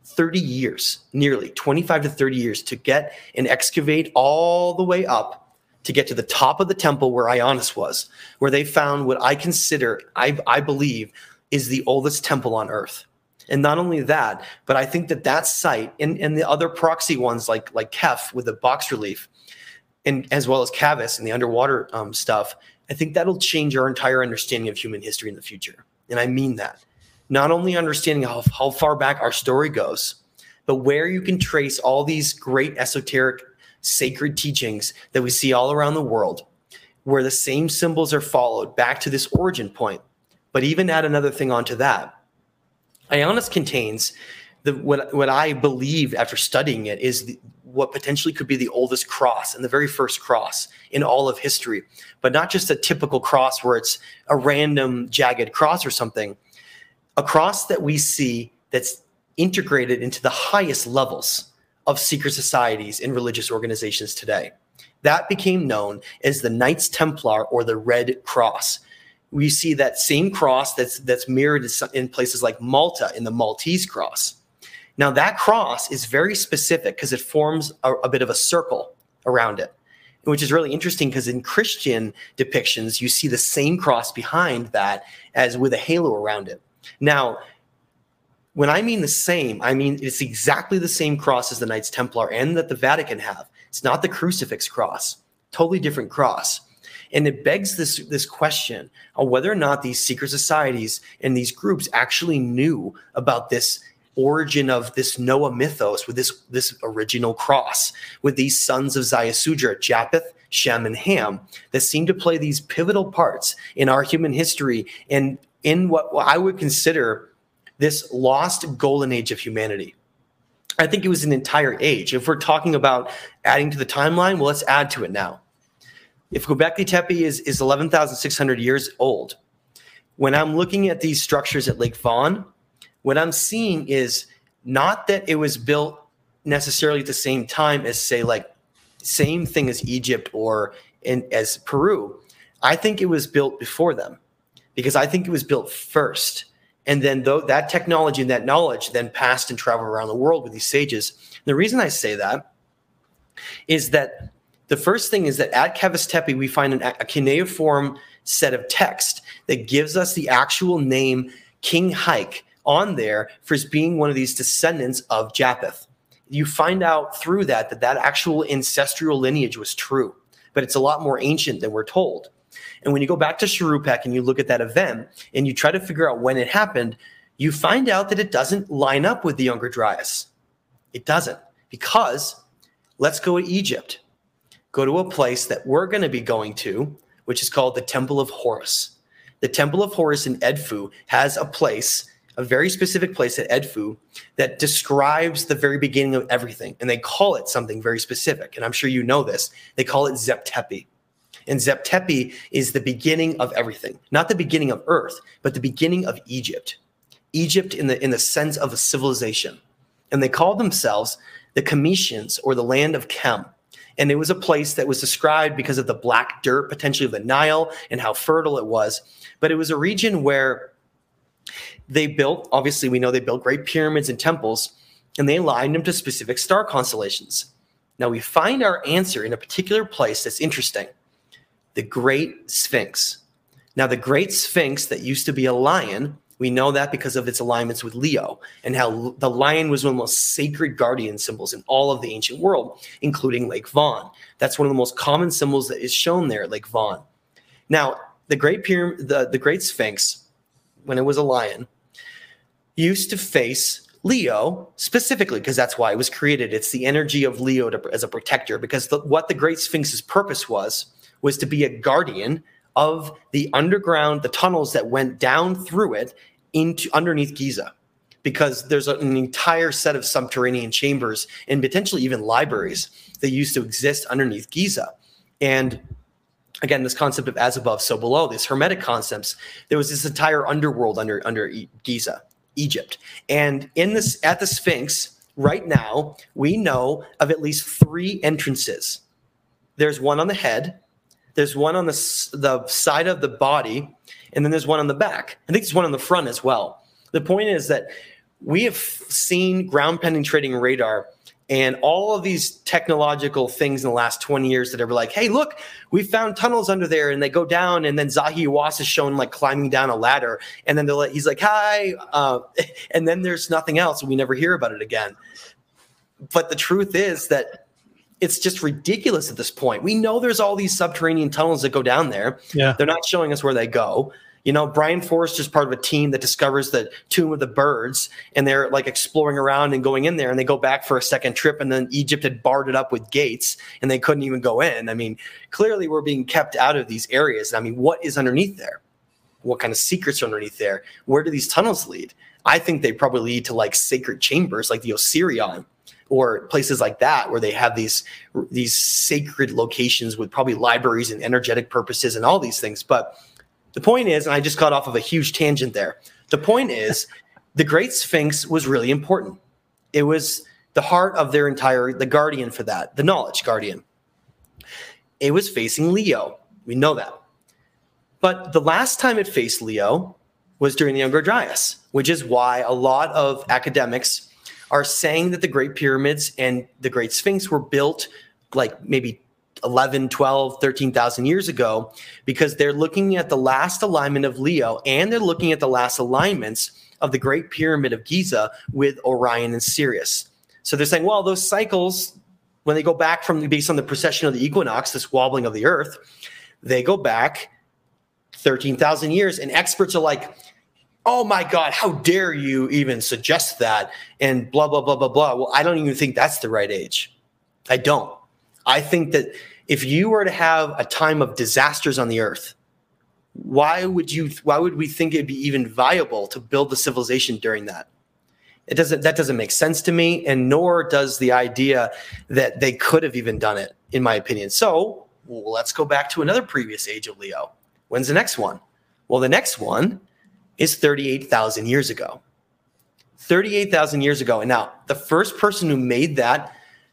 nearly 25 to 30 years to get and excavate all the way up to get to the top of the temple where Ionis was, where they found what I consider, I believe, is the oldest temple on earth. And not only that, but I think that site and the other proxy ones like Kef with the box relief, and as well as Cavis and the underwater stuff, I think that'll change our entire understanding of human history in the future. And I mean that. Not only understanding how far back our story goes, but where you can trace all these great esoteric sacred teachings that we see all around the world, where the same symbols are followed back to this origin point. But even add another thing onto that. Ionis contains what I believe after studying it is what potentially could be the oldest cross and the very first cross in all of history, but not just a typical cross where it's a random jagged cross or something, a cross that we see that's integrated into the highest levels of secret societies and religious organizations today. That became known as the Knights Templar or the Red Cross. We see that same cross that's mirrored in places like Malta in the Maltese cross. Now that cross is very specific because it forms a bit of a circle around it, which is really interesting because in Christian depictions, you see the same cross behind that as with a halo around it. Now, when I mean the same, I mean it's exactly the same cross as the Knights Templar and that the Vatican have. It's not the crucifix cross, totally different cross. And it begs this question of whether or not these secret societies and these groups actually knew about this origin of this Noah mythos with this original cross, with these sons of Ziusudra, Japheth, Shem, and Ham, that seem to play these pivotal parts in our human history and in what I would consider this lost golden age of humanity. I think it was an entire age. If we're talking about adding to the timeline, well, let's add to it now. If Göbekli Tepe is 11,600 years old, when I'm looking at these structures at Lake Van, what I'm seeing is not that it was built necessarily at the same time as, say, like same thing as Egypt or as Peru. I think it was built before them because I think it was built first. And then that technology and that knowledge then passed and traveled around the world with these sages. And the reason I say that is that the first thing is that at Kefis Tepe, we find a cuneiform set of text that gives us the actual name King Haik on there for being one of these descendants of Japheth. You find out through that actual ancestral lineage was true, but it's a lot more ancient than we're told. And when you go back to Shuruppak and you look at that event and you try to figure out when it happened, you find out that it doesn't line up with the Younger Dryas. It doesn't, because let's go to Egypt. Go to a place that we're going to be going to, which is called the Temple of Horus. The Temple of Horus in Edfu has a place, a very specific place at Edfu that describes the very beginning of everything. And they call it something very specific. And I'm sure you know this. They call it Zep Tepi. And Zep Tepi is the beginning of everything. Not the beginning of Earth, but the beginning of Egypt. Egypt in the sense of a civilization. And they call themselves the Kametians, or the land of Kem. And it was a place that was described because of the black dirt, potentially of the Nile, and how fertile it was. But it was a region where they built, obviously we know they built great pyramids and temples, and they aligned them to specific star constellations. Now we find our answer in a particular place that's interesting. The Great Sphinx. Now the Great Sphinx that used to be a lion, we know that because of its alignments with Leo and how the lion was one of the most sacred guardian symbols in all of the ancient world, including Lake Van. That's one of the most common symbols that is shown there at Lake Van. Now, the Great Sphinx, when it was a lion, used to face Leo specifically because that's why it was created. It's the energy of Leo as a protector, because what the Great Sphinx's purpose was to be a guardian of the underground, the tunnels that went down through it into underneath Giza, because there's an entire set of subterranean chambers and potentially even libraries that used to exist underneath Giza. And again, this concept of as above, so below, these hermetic concepts, there was this entire underworld under Giza. Egypt. And at the Sphinx, right now, we know of at least 3 entrances. There's one on the head, there's one on the side of the body, and then there's one on the back. I think there's one on the front as well. The point is that we have seen ground penetrating radar and all of these technological things in the last 20 years that are like, hey, look, we found tunnels under there, and they go down, and then Zahi Hawass is shown like climbing down a ladder, and then he's like, hi, and then there's nothing else, and we never hear about it again. But the truth is that it's just ridiculous at this point. We know there's all these subterranean tunnels that go down there. Yeah. They're not showing us where they go. You know, Brian Forrester's part of a team that discovers the Tomb of the Birds, and they're like exploring around and going in there, and they go back for a second trip, and then Egypt had barred it up with gates, and they couldn't even go in. I mean, clearly we're being kept out of these areas. I mean, what is underneath there? What kind of secrets are underneath there? Where do these tunnels lead? I think they probably lead to like sacred chambers like the Osirion, or places like that where they have these sacred locations with probably libraries and energetic purposes and all these things. But the point is, and I just got off of a huge tangent there. The point is, the Great Sphinx was really important. It was the heart of the guardian for that, the knowledge guardian. It was facing Leo. We know that. But the last time it faced Leo was during the Younger Dryas, which is why a lot of academics are saying that the Great Pyramids and the Great Sphinx were built like maybe 11, 12, 13,000 years ago, because they're looking at the last alignment of Leo, and they're looking at the last alignments of the Great Pyramid of Giza with Orion and Sirius. So they're saying, well, those cycles, when they go back based on the precession of the equinox, this wobbling of the earth, they go back 13,000 years, and experts are like, oh my God, how dare you even suggest that? And blah, blah, blah, blah, blah. Well, I don't even think that's the right age. I don't. I think that if you were to have a time of disasters on the earth, why would we think it'd be even viable to build the civilization during that? That doesn't make sense to me, and nor does the idea that they could have even done it, in my opinion. So let's go back to another previous age of Leo. When's the next one? Well, the next one is 38,000 years ago. 38,000 years ago. And now the first person who made that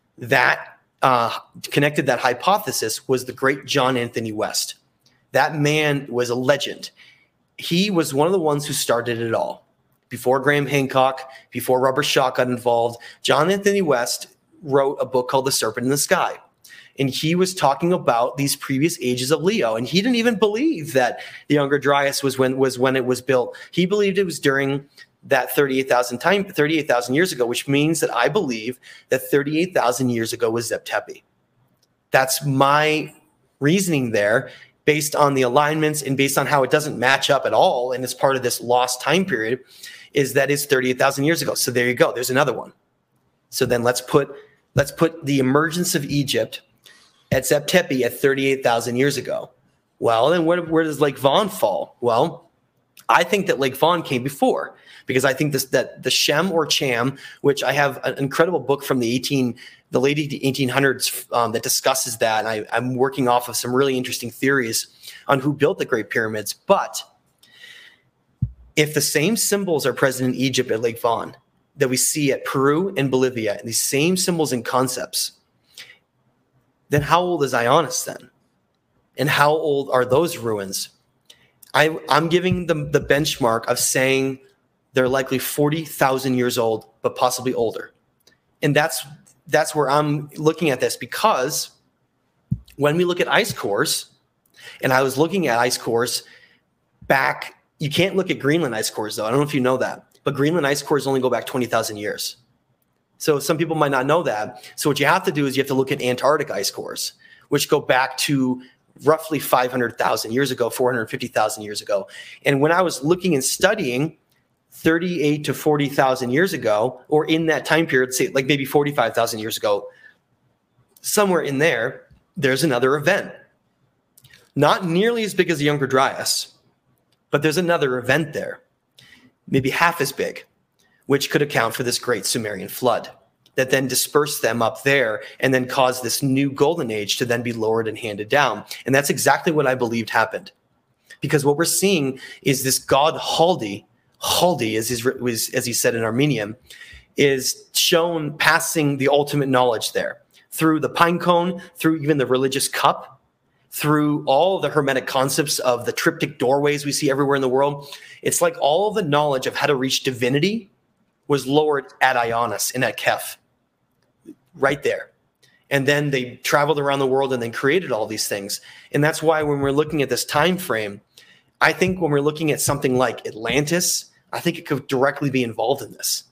connected that hypothesis was the great John Anthony West. That man was a legend. He was one of the ones who started it all. Before Graham Hancock, before Robert Schoch got involved, John Anthony West wrote a book called The Serpent in the Sky. And he was talking about these previous ages of Leo. And he didn't even believe that the Younger Dryas was when it was built. He believed it was during that 38,000 years ago, which means that I believe that 38,000 years ago was Zep Tepi. That's my reasoning there, based on the alignments and based on how it doesn't match up at all, and it's part of this lost time period, is that it's 38,000 years ago. So there you go. There's another one. So then let's put the emergence of Egypt at Zep Tepi at 38,000 years ago. Well, then where does Lake Van fall? Well, I think that Lake Van came before, because I think that the Shem or Cham, which I have an incredible book from the late 1800s that discusses that. And I'm working off of some really interesting theories on who built the Great Pyramids. But if the same symbols are present in Egypt at Lake Van that we see at Peru and Bolivia, and these same symbols and concepts, then how old is Ionis then? And how old are those ruins? I'm giving them the benchmark of saying they're likely 40,000 years old, but possibly older. And that's where I'm looking at this, because when we look at ice cores, and I was looking at ice cores back, you can't look at Greenland ice cores though. I don't know if you know that, but Greenland ice cores only go back 20,000 years. So some people might not know that. So what you have to do is you have to look at Antarctic ice cores, which go back to roughly 500,000 years ago, 450,000 years ago. And when I was looking and studying 38 to 40,000 years ago, or in that time period, say like maybe 45,000 years ago, somewhere in there, there's another event. Not nearly as big as the Younger Dryas, but there's another event there, maybe half as big, which could account for this great Sumerian flood that then dispersed them up there and then caused this new golden age to then be lowered and handed down. And that's exactly what I believed happened. Because what we're seeing is this god Haldi Haldi, as he said in Armenian, is shown passing the ultimate knowledge there through the pine cone, through even the religious cup, through all the hermetic concepts of the triptych doorways we see everywhere in the world. It's like all of the knowledge of how to reach divinity was lowered at Ionis and at Kef, right there. And then they traveled around the world and then created all these things. And that's why when we're looking at this time frame, I think when we're looking at something like Atlantis, I think it could directly be involved in this.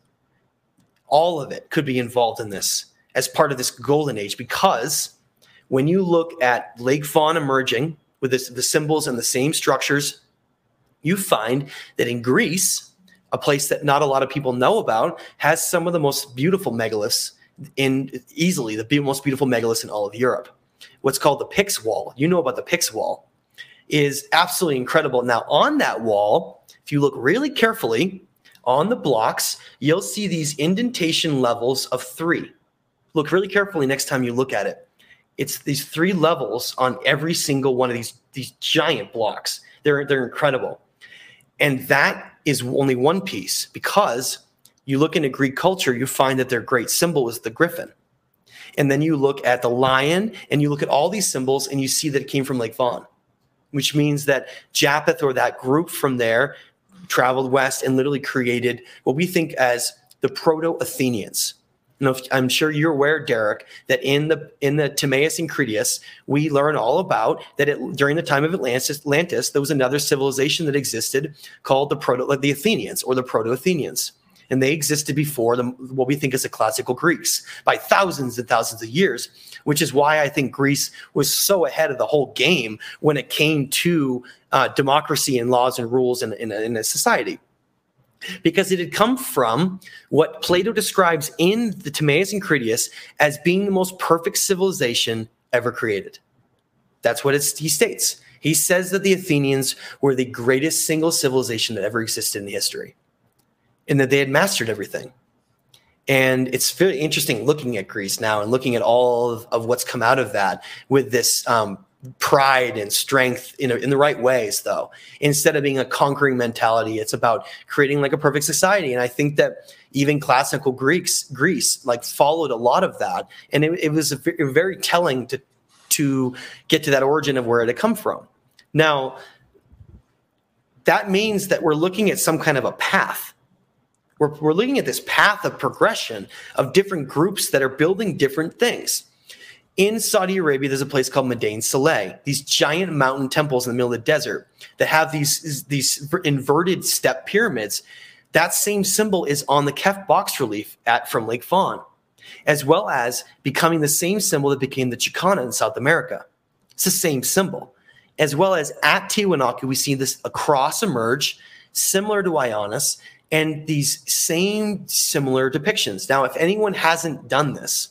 All of it could be involved in this as part of this golden age, because when you look at Lake Von emerging with the symbols and the same structures, you find that in Greece, a place that not a lot of people know about, has some of the most beautiful megaliths, easily the most beautiful megaliths in all of Europe. What's called the Pix Wall. You know about the Pix Wall. Is absolutely incredible. Now, on that wall, if you look really carefully on the blocks, you'll see these indentation levels of 3. Look really carefully next time you look at it. It's these 3 levels on every single one of these giant blocks. They're incredible. And that is only one piece, because you look into Greek culture, you find that their great symbol is the griffin. And then you look at the lion and you look at all these symbols and you see that it came from Lake Von, which means that Japheth, or that group from there, traveled west and literally created what we think as the Proto-Athenians. Now, I'm sure you're aware, Derek, that in the Timaeus and Critias, we learn all about that during the time of Atlantis, there was another civilization that existed called the Athenians, or the Proto-Athenians. And they existed before what we think is the classical Greeks by thousands and thousands of years, which is why I think Greece was so ahead of the whole game when it came to democracy and laws and rules in a society. Because it had come from what Plato describes in the Timaeus and Critias as being the most perfect civilization ever created. That's what he states. He says that the Athenians were the greatest single civilization that ever existed in history, and that they had mastered everything. And it's very interesting looking at Greece now and looking at all of what's come out of that with this pride and strength in the right ways, though. Instead of being a conquering mentality, it's about creating like a perfect society. And I think that even classical Greece like followed a lot of that. And it was very telling to get to that origin of where it had come from. Now, that means that we're looking at some kind of a path. We're looking at this path of progression of different groups that are building different things. In Saudi Arabia, there's a place called Madain Saleh, these giant mountain temples in the middle of the desert that have these inverted step pyramids. That same symbol is on the Kef box relief from Lake Von, as well as becoming the same symbol that became the Chicana in South America. It's the same symbol. As well as at Tiwanaku, we see a cross emerge, similar to Ionis, and these same similar depictions. Now, if anyone hasn't done this,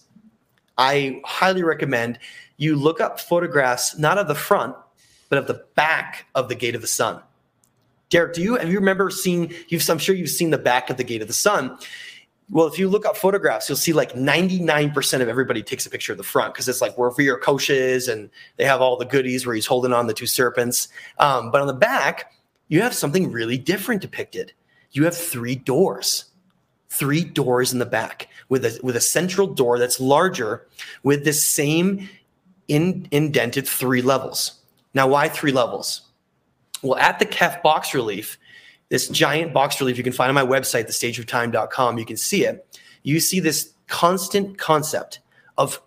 I highly recommend you look up photographs, not of the front, but of the back of the Gate of the Sun. Derek, have you remember seeing, I'm sure you've seen the back of the Gate of the Sun. Well, if you look up photographs, you'll see like 99% of everybody takes a picture of the front, because it's like where Viracocha is, and they have all the goodies where he's holding on the 2 serpents. But on the back, you have something really different depicted. You have 3 doors. 3 doors in the back with a central door that's larger with this same indented 3 levels. Now, why 3 levels? Well, at the Kef box relief, this giant box relief you can find on my website, thestageoftime.com, you can see it. You see this constant concept of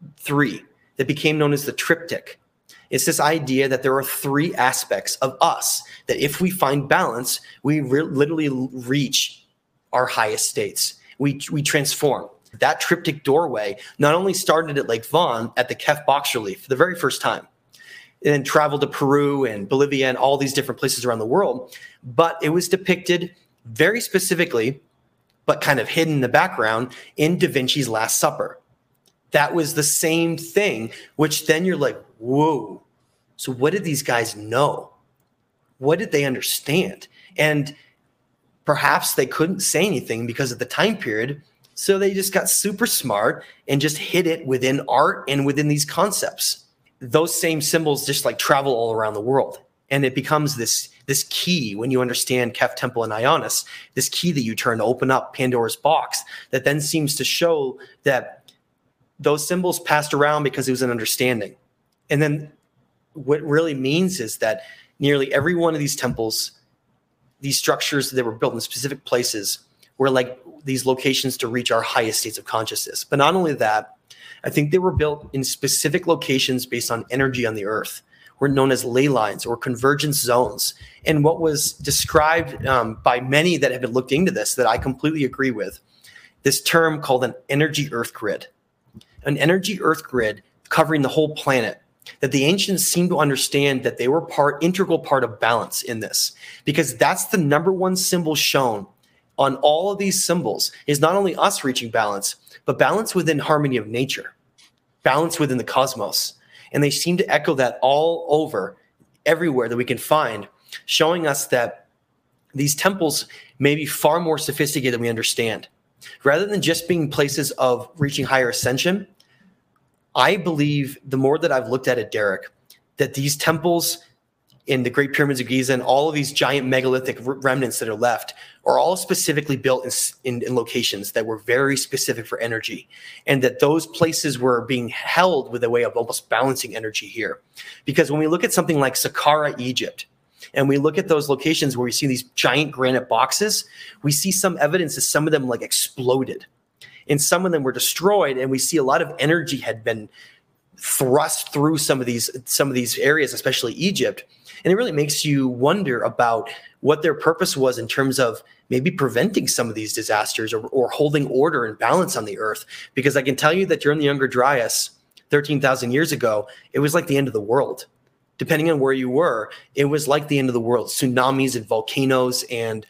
3 that became known as the triptych. It's this idea that there are 3 aspects of us that if we find balance, we literally reach our highest states. We transform. That triptych doorway not only started at Lake Von at the Kef box relief for the very first time, and then traveled to Peru and Bolivia and all these different places around the world, but it was depicted very specifically, but kind of hidden in the background, in Da Vinci's Last Supper. That was the same thing, which then you're like, whoa. So what did these guys know? What did they understand? And perhaps they couldn't say anything because of the time period, so they just got super smart and just hid it within art and within these concepts. Those same symbols just like travel all around the world, and it becomes this this key, when you understand Kef Temple and Ionis, this key that you turn to open up Pandora's box, that then seems to show that those symbols passed around because it was an understanding. And then what it really means is that nearly every one of these temples, these structures that were built in specific places, were like these locations to reach our highest states of consciousness. But not only that, I think they were built in specific locations based on energy on the earth, were known as ley lines or convergence zones. And what was described by many that have been looked into this, that I completely agree with, this term called an energy earth grid. An energy earth grid covering the whole planet, that the ancients seem to understand that they were integral part of balance in this, because that's the number one symbol shown on all of these symbols, is not only us reaching balance, but balance within harmony of nature, balance within the cosmos. And they seem to echo that all over, everywhere that we can find, showing us that these temples may be far more sophisticated than we understand. Rather than just being places of reaching higher ascension, I believe, the more that I've looked at it, Derek, that these temples in the Great Pyramids of Giza and all of these giant megalithic remnants that are left are all specifically built in locations that were very specific for energy, and that those places were being held with a way of almost balancing energy here. Because when we look at something like Saqqara, Egypt, and we look at those locations where we see these giant granite boxes, we see some evidence that some of them like exploded, and some of them were destroyed, and we see a lot of energy had been thrust through some of these areas, especially Egypt. And it really makes you wonder about what their purpose was in terms of maybe preventing some of these disasters, or holding order and balance on the earth. Because I can tell you that during the Younger Dryas, 13,000 years ago, it was like the end of the world. Depending on where you were, it was like the end of the world. Tsunamis and volcanoes, and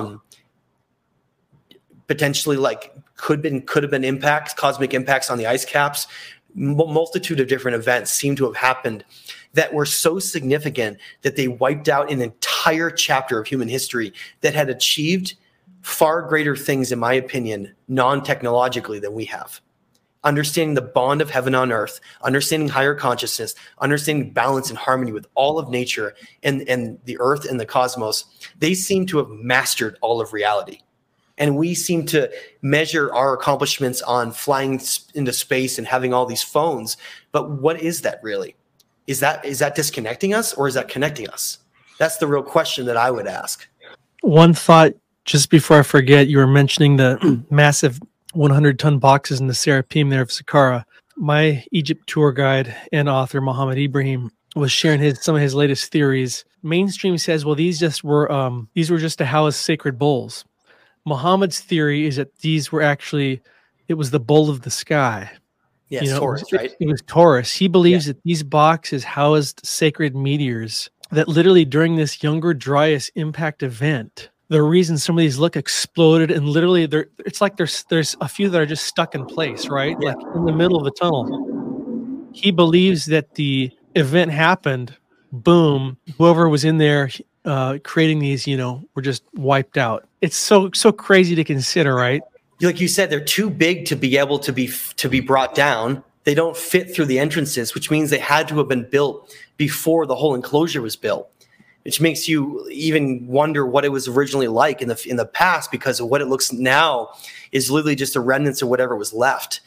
potentially like could have been impacts, cosmic impacts on the ice caps. Multitude of different events seem to have happened that were so significant that they wiped out an entire chapter of human history that had achieved far greater things, in my opinion, non-technologically than we have. Understanding the bond of heaven on earth, understanding higher consciousness, understanding balance and harmony with all of nature and the earth and the cosmos, they seem to have mastered all of reality. And we seem to measure our accomplishments on flying into space and having all these phones. But what is that really? Is that disconnecting us, or is that connecting us? That's the real question that I would ask. One thought, just before I forget, you were mentioning the massive 100-ton boxes in the Serapeum there of Saqqara. My Egypt tour guide and author, Mohammed Ibrahim, was sharing some of his latest theories. Mainstream says, well, these were just to house sacred bulls. Muhammad's theory is that these were actually, it was the bull of the sky. Yes, Taurus, right? It was Taurus. He believes that these boxes housed sacred meteors that literally during this Younger Dryas impact event, the reason some of these look exploded, and literally it's like there's a few that are just stuck in place, right? Yeah. Like in the middle of the tunnel. He believes that the event happened, boom, whoever was in there creating these, were just wiped out. It's so crazy to consider, right? Like you said, they're too big to be able to be brought down. They don't fit through the entrances, which means they had to have been built before the whole enclosure was built, which makes you even wonder what it was originally like in the past, because of what it looks now is literally just the remnants of whatever was left.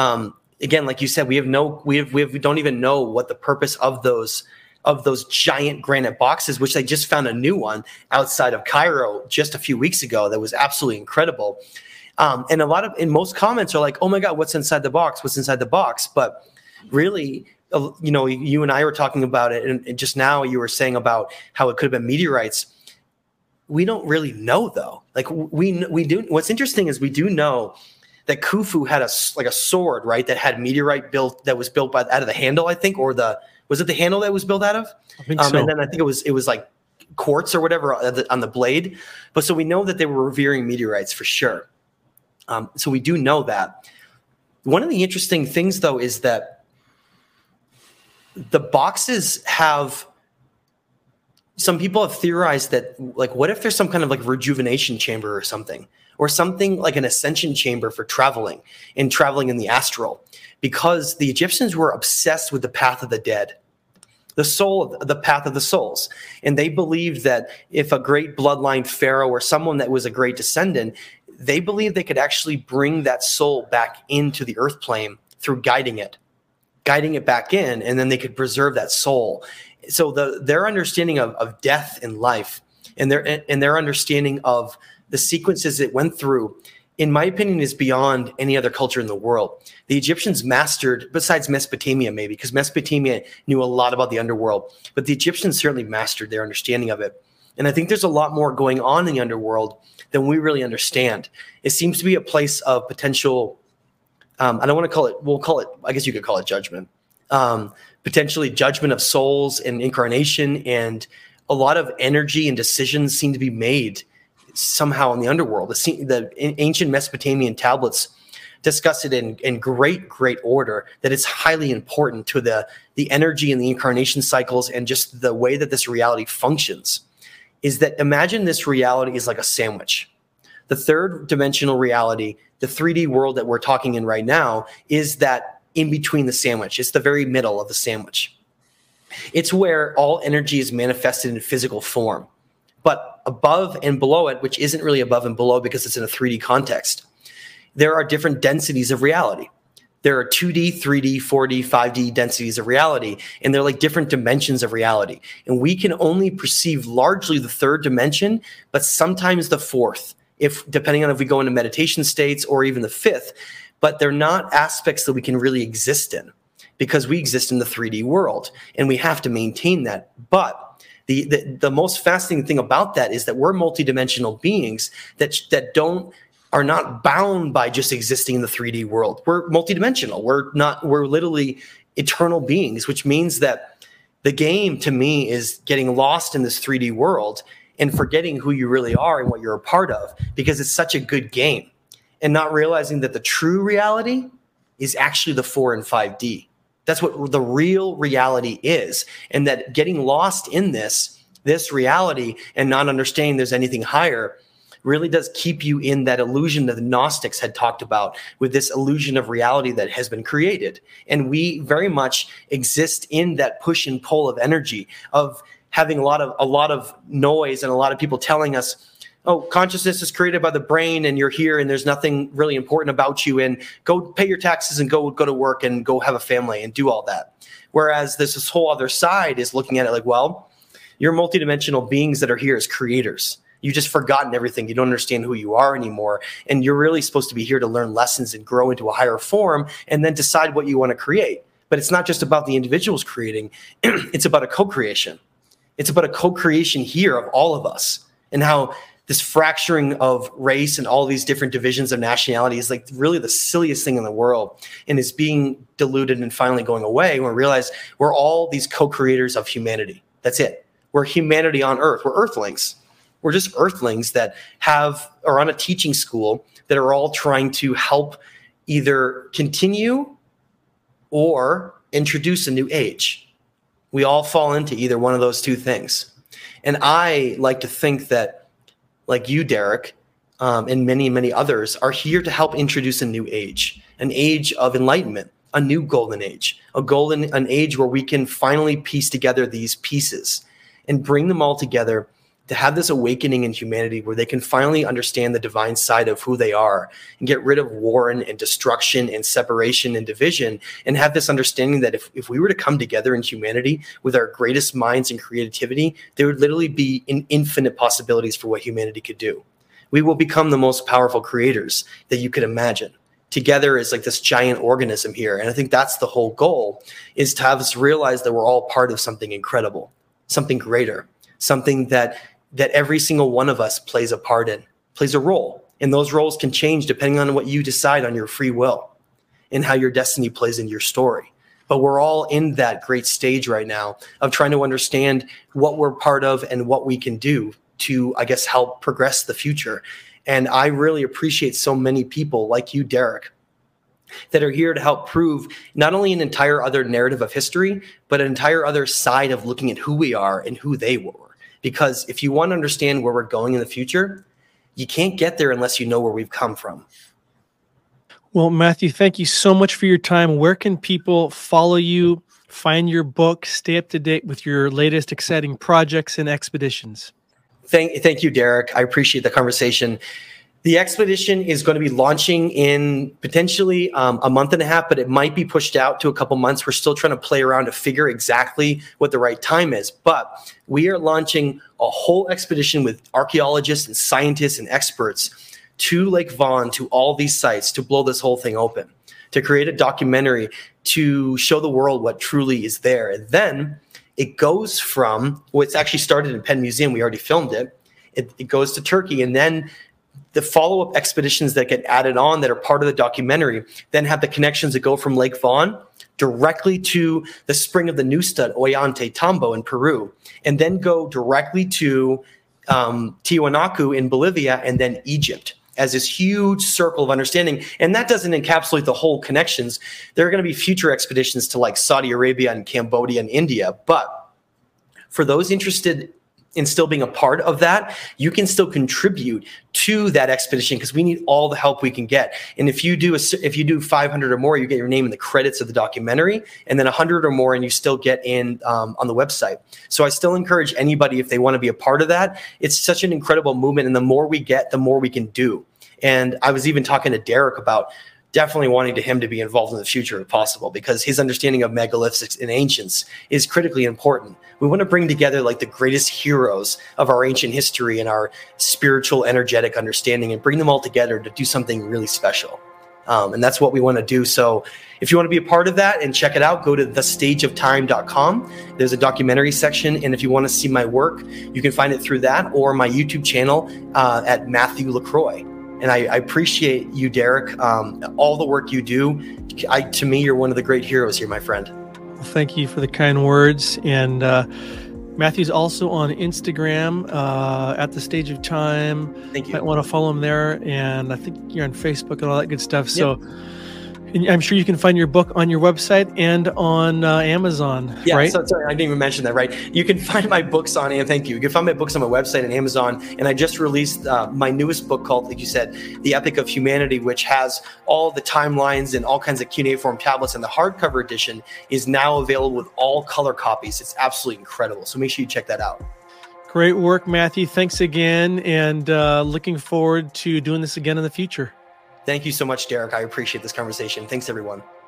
Again, like you said, we don't even know what the purpose of those giant granite boxes, which they just found a new one outside of Cairo just a few weeks ago that was absolutely incredible. And most comments are like, oh my God, what's inside the box? What's inside the box? But really, you and I were talking about it, and just now you were saying about how it could have been meteorites. We don't really know though. Like we do. What's interesting is we do know that Khufu had a sword, right? That had meteorite that was built out of the handle, I think, was it the handle that was built out of? I think so. And then I think it was like quartz or whatever on the blade. But so we know that they were revering meteorites for sure. So we do know that. One of the interesting things, though, is that the boxes have, some people have theorized that, like, what if there's some kind of like rejuvenation chamber or something like an ascension chamber for traveling in the astral, because the Egyptians were obsessed with the path of the dead. the soul, the path of the souls. And they believed that if a great bloodline pharaoh or someone that was a great descendant, they believed they could actually bring that soul back into the earth plane through guiding it back in, and then they could preserve that soul. So their understanding of death and life, and their understanding of the sequences it went through, in my opinion, is beyond any other culture in the world. The Egyptians mastered, besides Mesopotamia maybe, because Mesopotamia knew a lot about the underworld, but the Egyptians certainly mastered their understanding of it. And I think there's a lot more going on in the underworld than we really understand. It seems to be a place of potential, I don't want to call it, we'll call it, I guess you could call it judgment. Potentially judgment of souls and incarnation, and a lot of energy and decisions seem to be made somehow in the underworld. The ancient Mesopotamian tablets discuss it in great order, that it's highly important to the energy and the incarnation cycles and just the way that this reality functions. Is that, imagine this reality is like a sandwich. The third dimensional reality, the 3D world that we're talking in right now, is that in between the sandwich. It's the very middle of the sandwich. It's where all energy is manifested in physical form. But above and below it, which isn't really above and below because it's in a 3D context, there are different densities of reality. There are 2D, 3D, 4D, 5D densities of reality, and they're like different dimensions of reality. And we can only perceive largely the third dimension, but sometimes the fourth, depending on if we go into meditation states, or even the fifth. But they're not aspects that we can really exist in, because we exist in the 3D world, and we have to maintain that. But the most fascinating thing about that is that we're multidimensional beings that are not bound by just existing in the 3D world. We're multidimensional. We're literally eternal beings, which means that the game to me is getting lost in this 3D world and forgetting who you really are and what you're a part of, because it's such a good game, and not realizing that the true reality is actually the 4 and 5D. That's what the real reality is. And that getting lost in this reality and not understanding there's anything higher really does keep you in that illusion that the Gnostics had talked about, with this illusion of reality that has been created. And we very much exist in that push and pull of energy, of having a lot of noise and a lot of people telling us, oh, consciousness is created by the brain, and you're here, and there's nothing really important about you, and go pay your taxes and go to work and go have a family and do all that. Whereas this whole other side is looking at it like, well, you're multidimensional beings that are here as creators. You've just forgotten everything. You don't understand who you are anymore. And you're really supposed to be here to learn lessons and grow into a higher form, and then decide what you want to create. But it's not just about the individuals creating. It's about a co-creation. It's about a co-creation here of all of us, and how this fracturing of race and all these different divisions of nationality is like really the silliest thing in the world, and is being diluted and finally going away when we realize we're all these co-creators of humanity. That's it. We're humanity on earth. We're earthlings. We're just earthlings that are on a teaching school that are all trying to help either continue or introduce a new age. We all fall into either one of those two things. And I like to think that, like you, Derek, and many, many others, are here to help introduce a new age, an age of enlightenment, a new golden age, an age where we can finally piece together these pieces and bring them all together to have this awakening in humanity, where they can finally understand the divine side of who they are, and get rid of war and destruction and separation and division, and have this understanding that if we were to come together in humanity with our greatest minds and creativity, there would literally be infinite possibilities for what humanity could do. We will become the most powerful creators that you could imagine. Together is like this giant organism here. And I think that's the whole goal, is to have us realize that we're all part of something incredible, something greater, something that every single one of us plays a part in, plays a role. And those roles can change depending on what you decide on your free will and how your destiny plays into your story. But we're all in that great stage right now of trying to understand what we're part of and what we can do to, I guess, help progress the future. And I really appreciate so many people like you, Derek, that are here to help prove not only an entire other narrative of history, but an entire other side of looking at who we are and who they were. Because if you want to understand where we're going in the future, you can't get there unless you know where we've come from. Well, Matthew, thank you so much for your time. Where can people follow you, find your book, stay up to date with your latest exciting projects and expeditions? Thank you, Derek. I appreciate the conversation. The expedition is going to be launching in potentially a month and a half, but it might be pushed out to a couple months. We're still trying to play around to figure exactly what the right time is. But we are launching a whole expedition with archaeologists and scientists and experts to Lake Vaughan, to all these sites, to blow this whole thing open, to create a documentary to show the world what truly is there. And then it goes from, well, it's actually started in Penn Museum. We already filmed it. It goes to Turkey, and then the follow-up expeditions that get added on that are part of the documentary then have the connections that go from Lake Vaughan directly to the spring of the new stud, Ollantaytambo Tambo in Peru, and then go directly to Tiwanaku in Bolivia, and then Egypt as this huge circle of understanding. And that doesn't encapsulate the whole connections. There are going to be future expeditions to like Saudi Arabia and Cambodia and India. But for those interested in still being a part of that, you can still contribute to that expedition, because we need all the help we can get. And if you do 500 or more, you get your name in the credits of the documentary, and then 100 or more, and you still get in on the website. So I still encourage anybody, if they want to be a part of that. It's such an incredible movement, and the more we get, the more we can do. And I was even talking to Derek about definitely wanting him to be involved in the future if possible, because his understanding of megalithics and ancients is critically important. We want to bring together like the greatest heroes of our ancient history and our spiritual, energetic understanding, and bring them all together to do something really special. And that's what we want to do. So if you want to be a part of that and check it out, go to thestageoftime.com. There's a documentary section. And if you want to see my work, you can find it through that or my YouTube channel at Matthew LaCroix. And I appreciate you, Derek, all the work you do. To me, you're one of the great heroes here, my friend. Well, thank you for the kind words. And Matthew's also on Instagram at The Stage of Time. Thank you. Might want to follow him there. And I think you're on Facebook and all that good stuff. So and I'm sure you can find your book on your website and on Amazon, right? So sorry, I didn't even mention that, right? You can find my books on, and thank you. You can find my books on my website and Amazon. And I just released my newest book called, like you said, The Epic of Humanity, which has all the timelines and all kinds of cuneiform tablets. And the hardcover edition is now available with all color copies. It's absolutely incredible. So make sure you check that out. Great work, Matthew. Thanks again. And looking forward to doing this again in the future. Thank you so much, Derek. I appreciate this conversation. Thanks, everyone.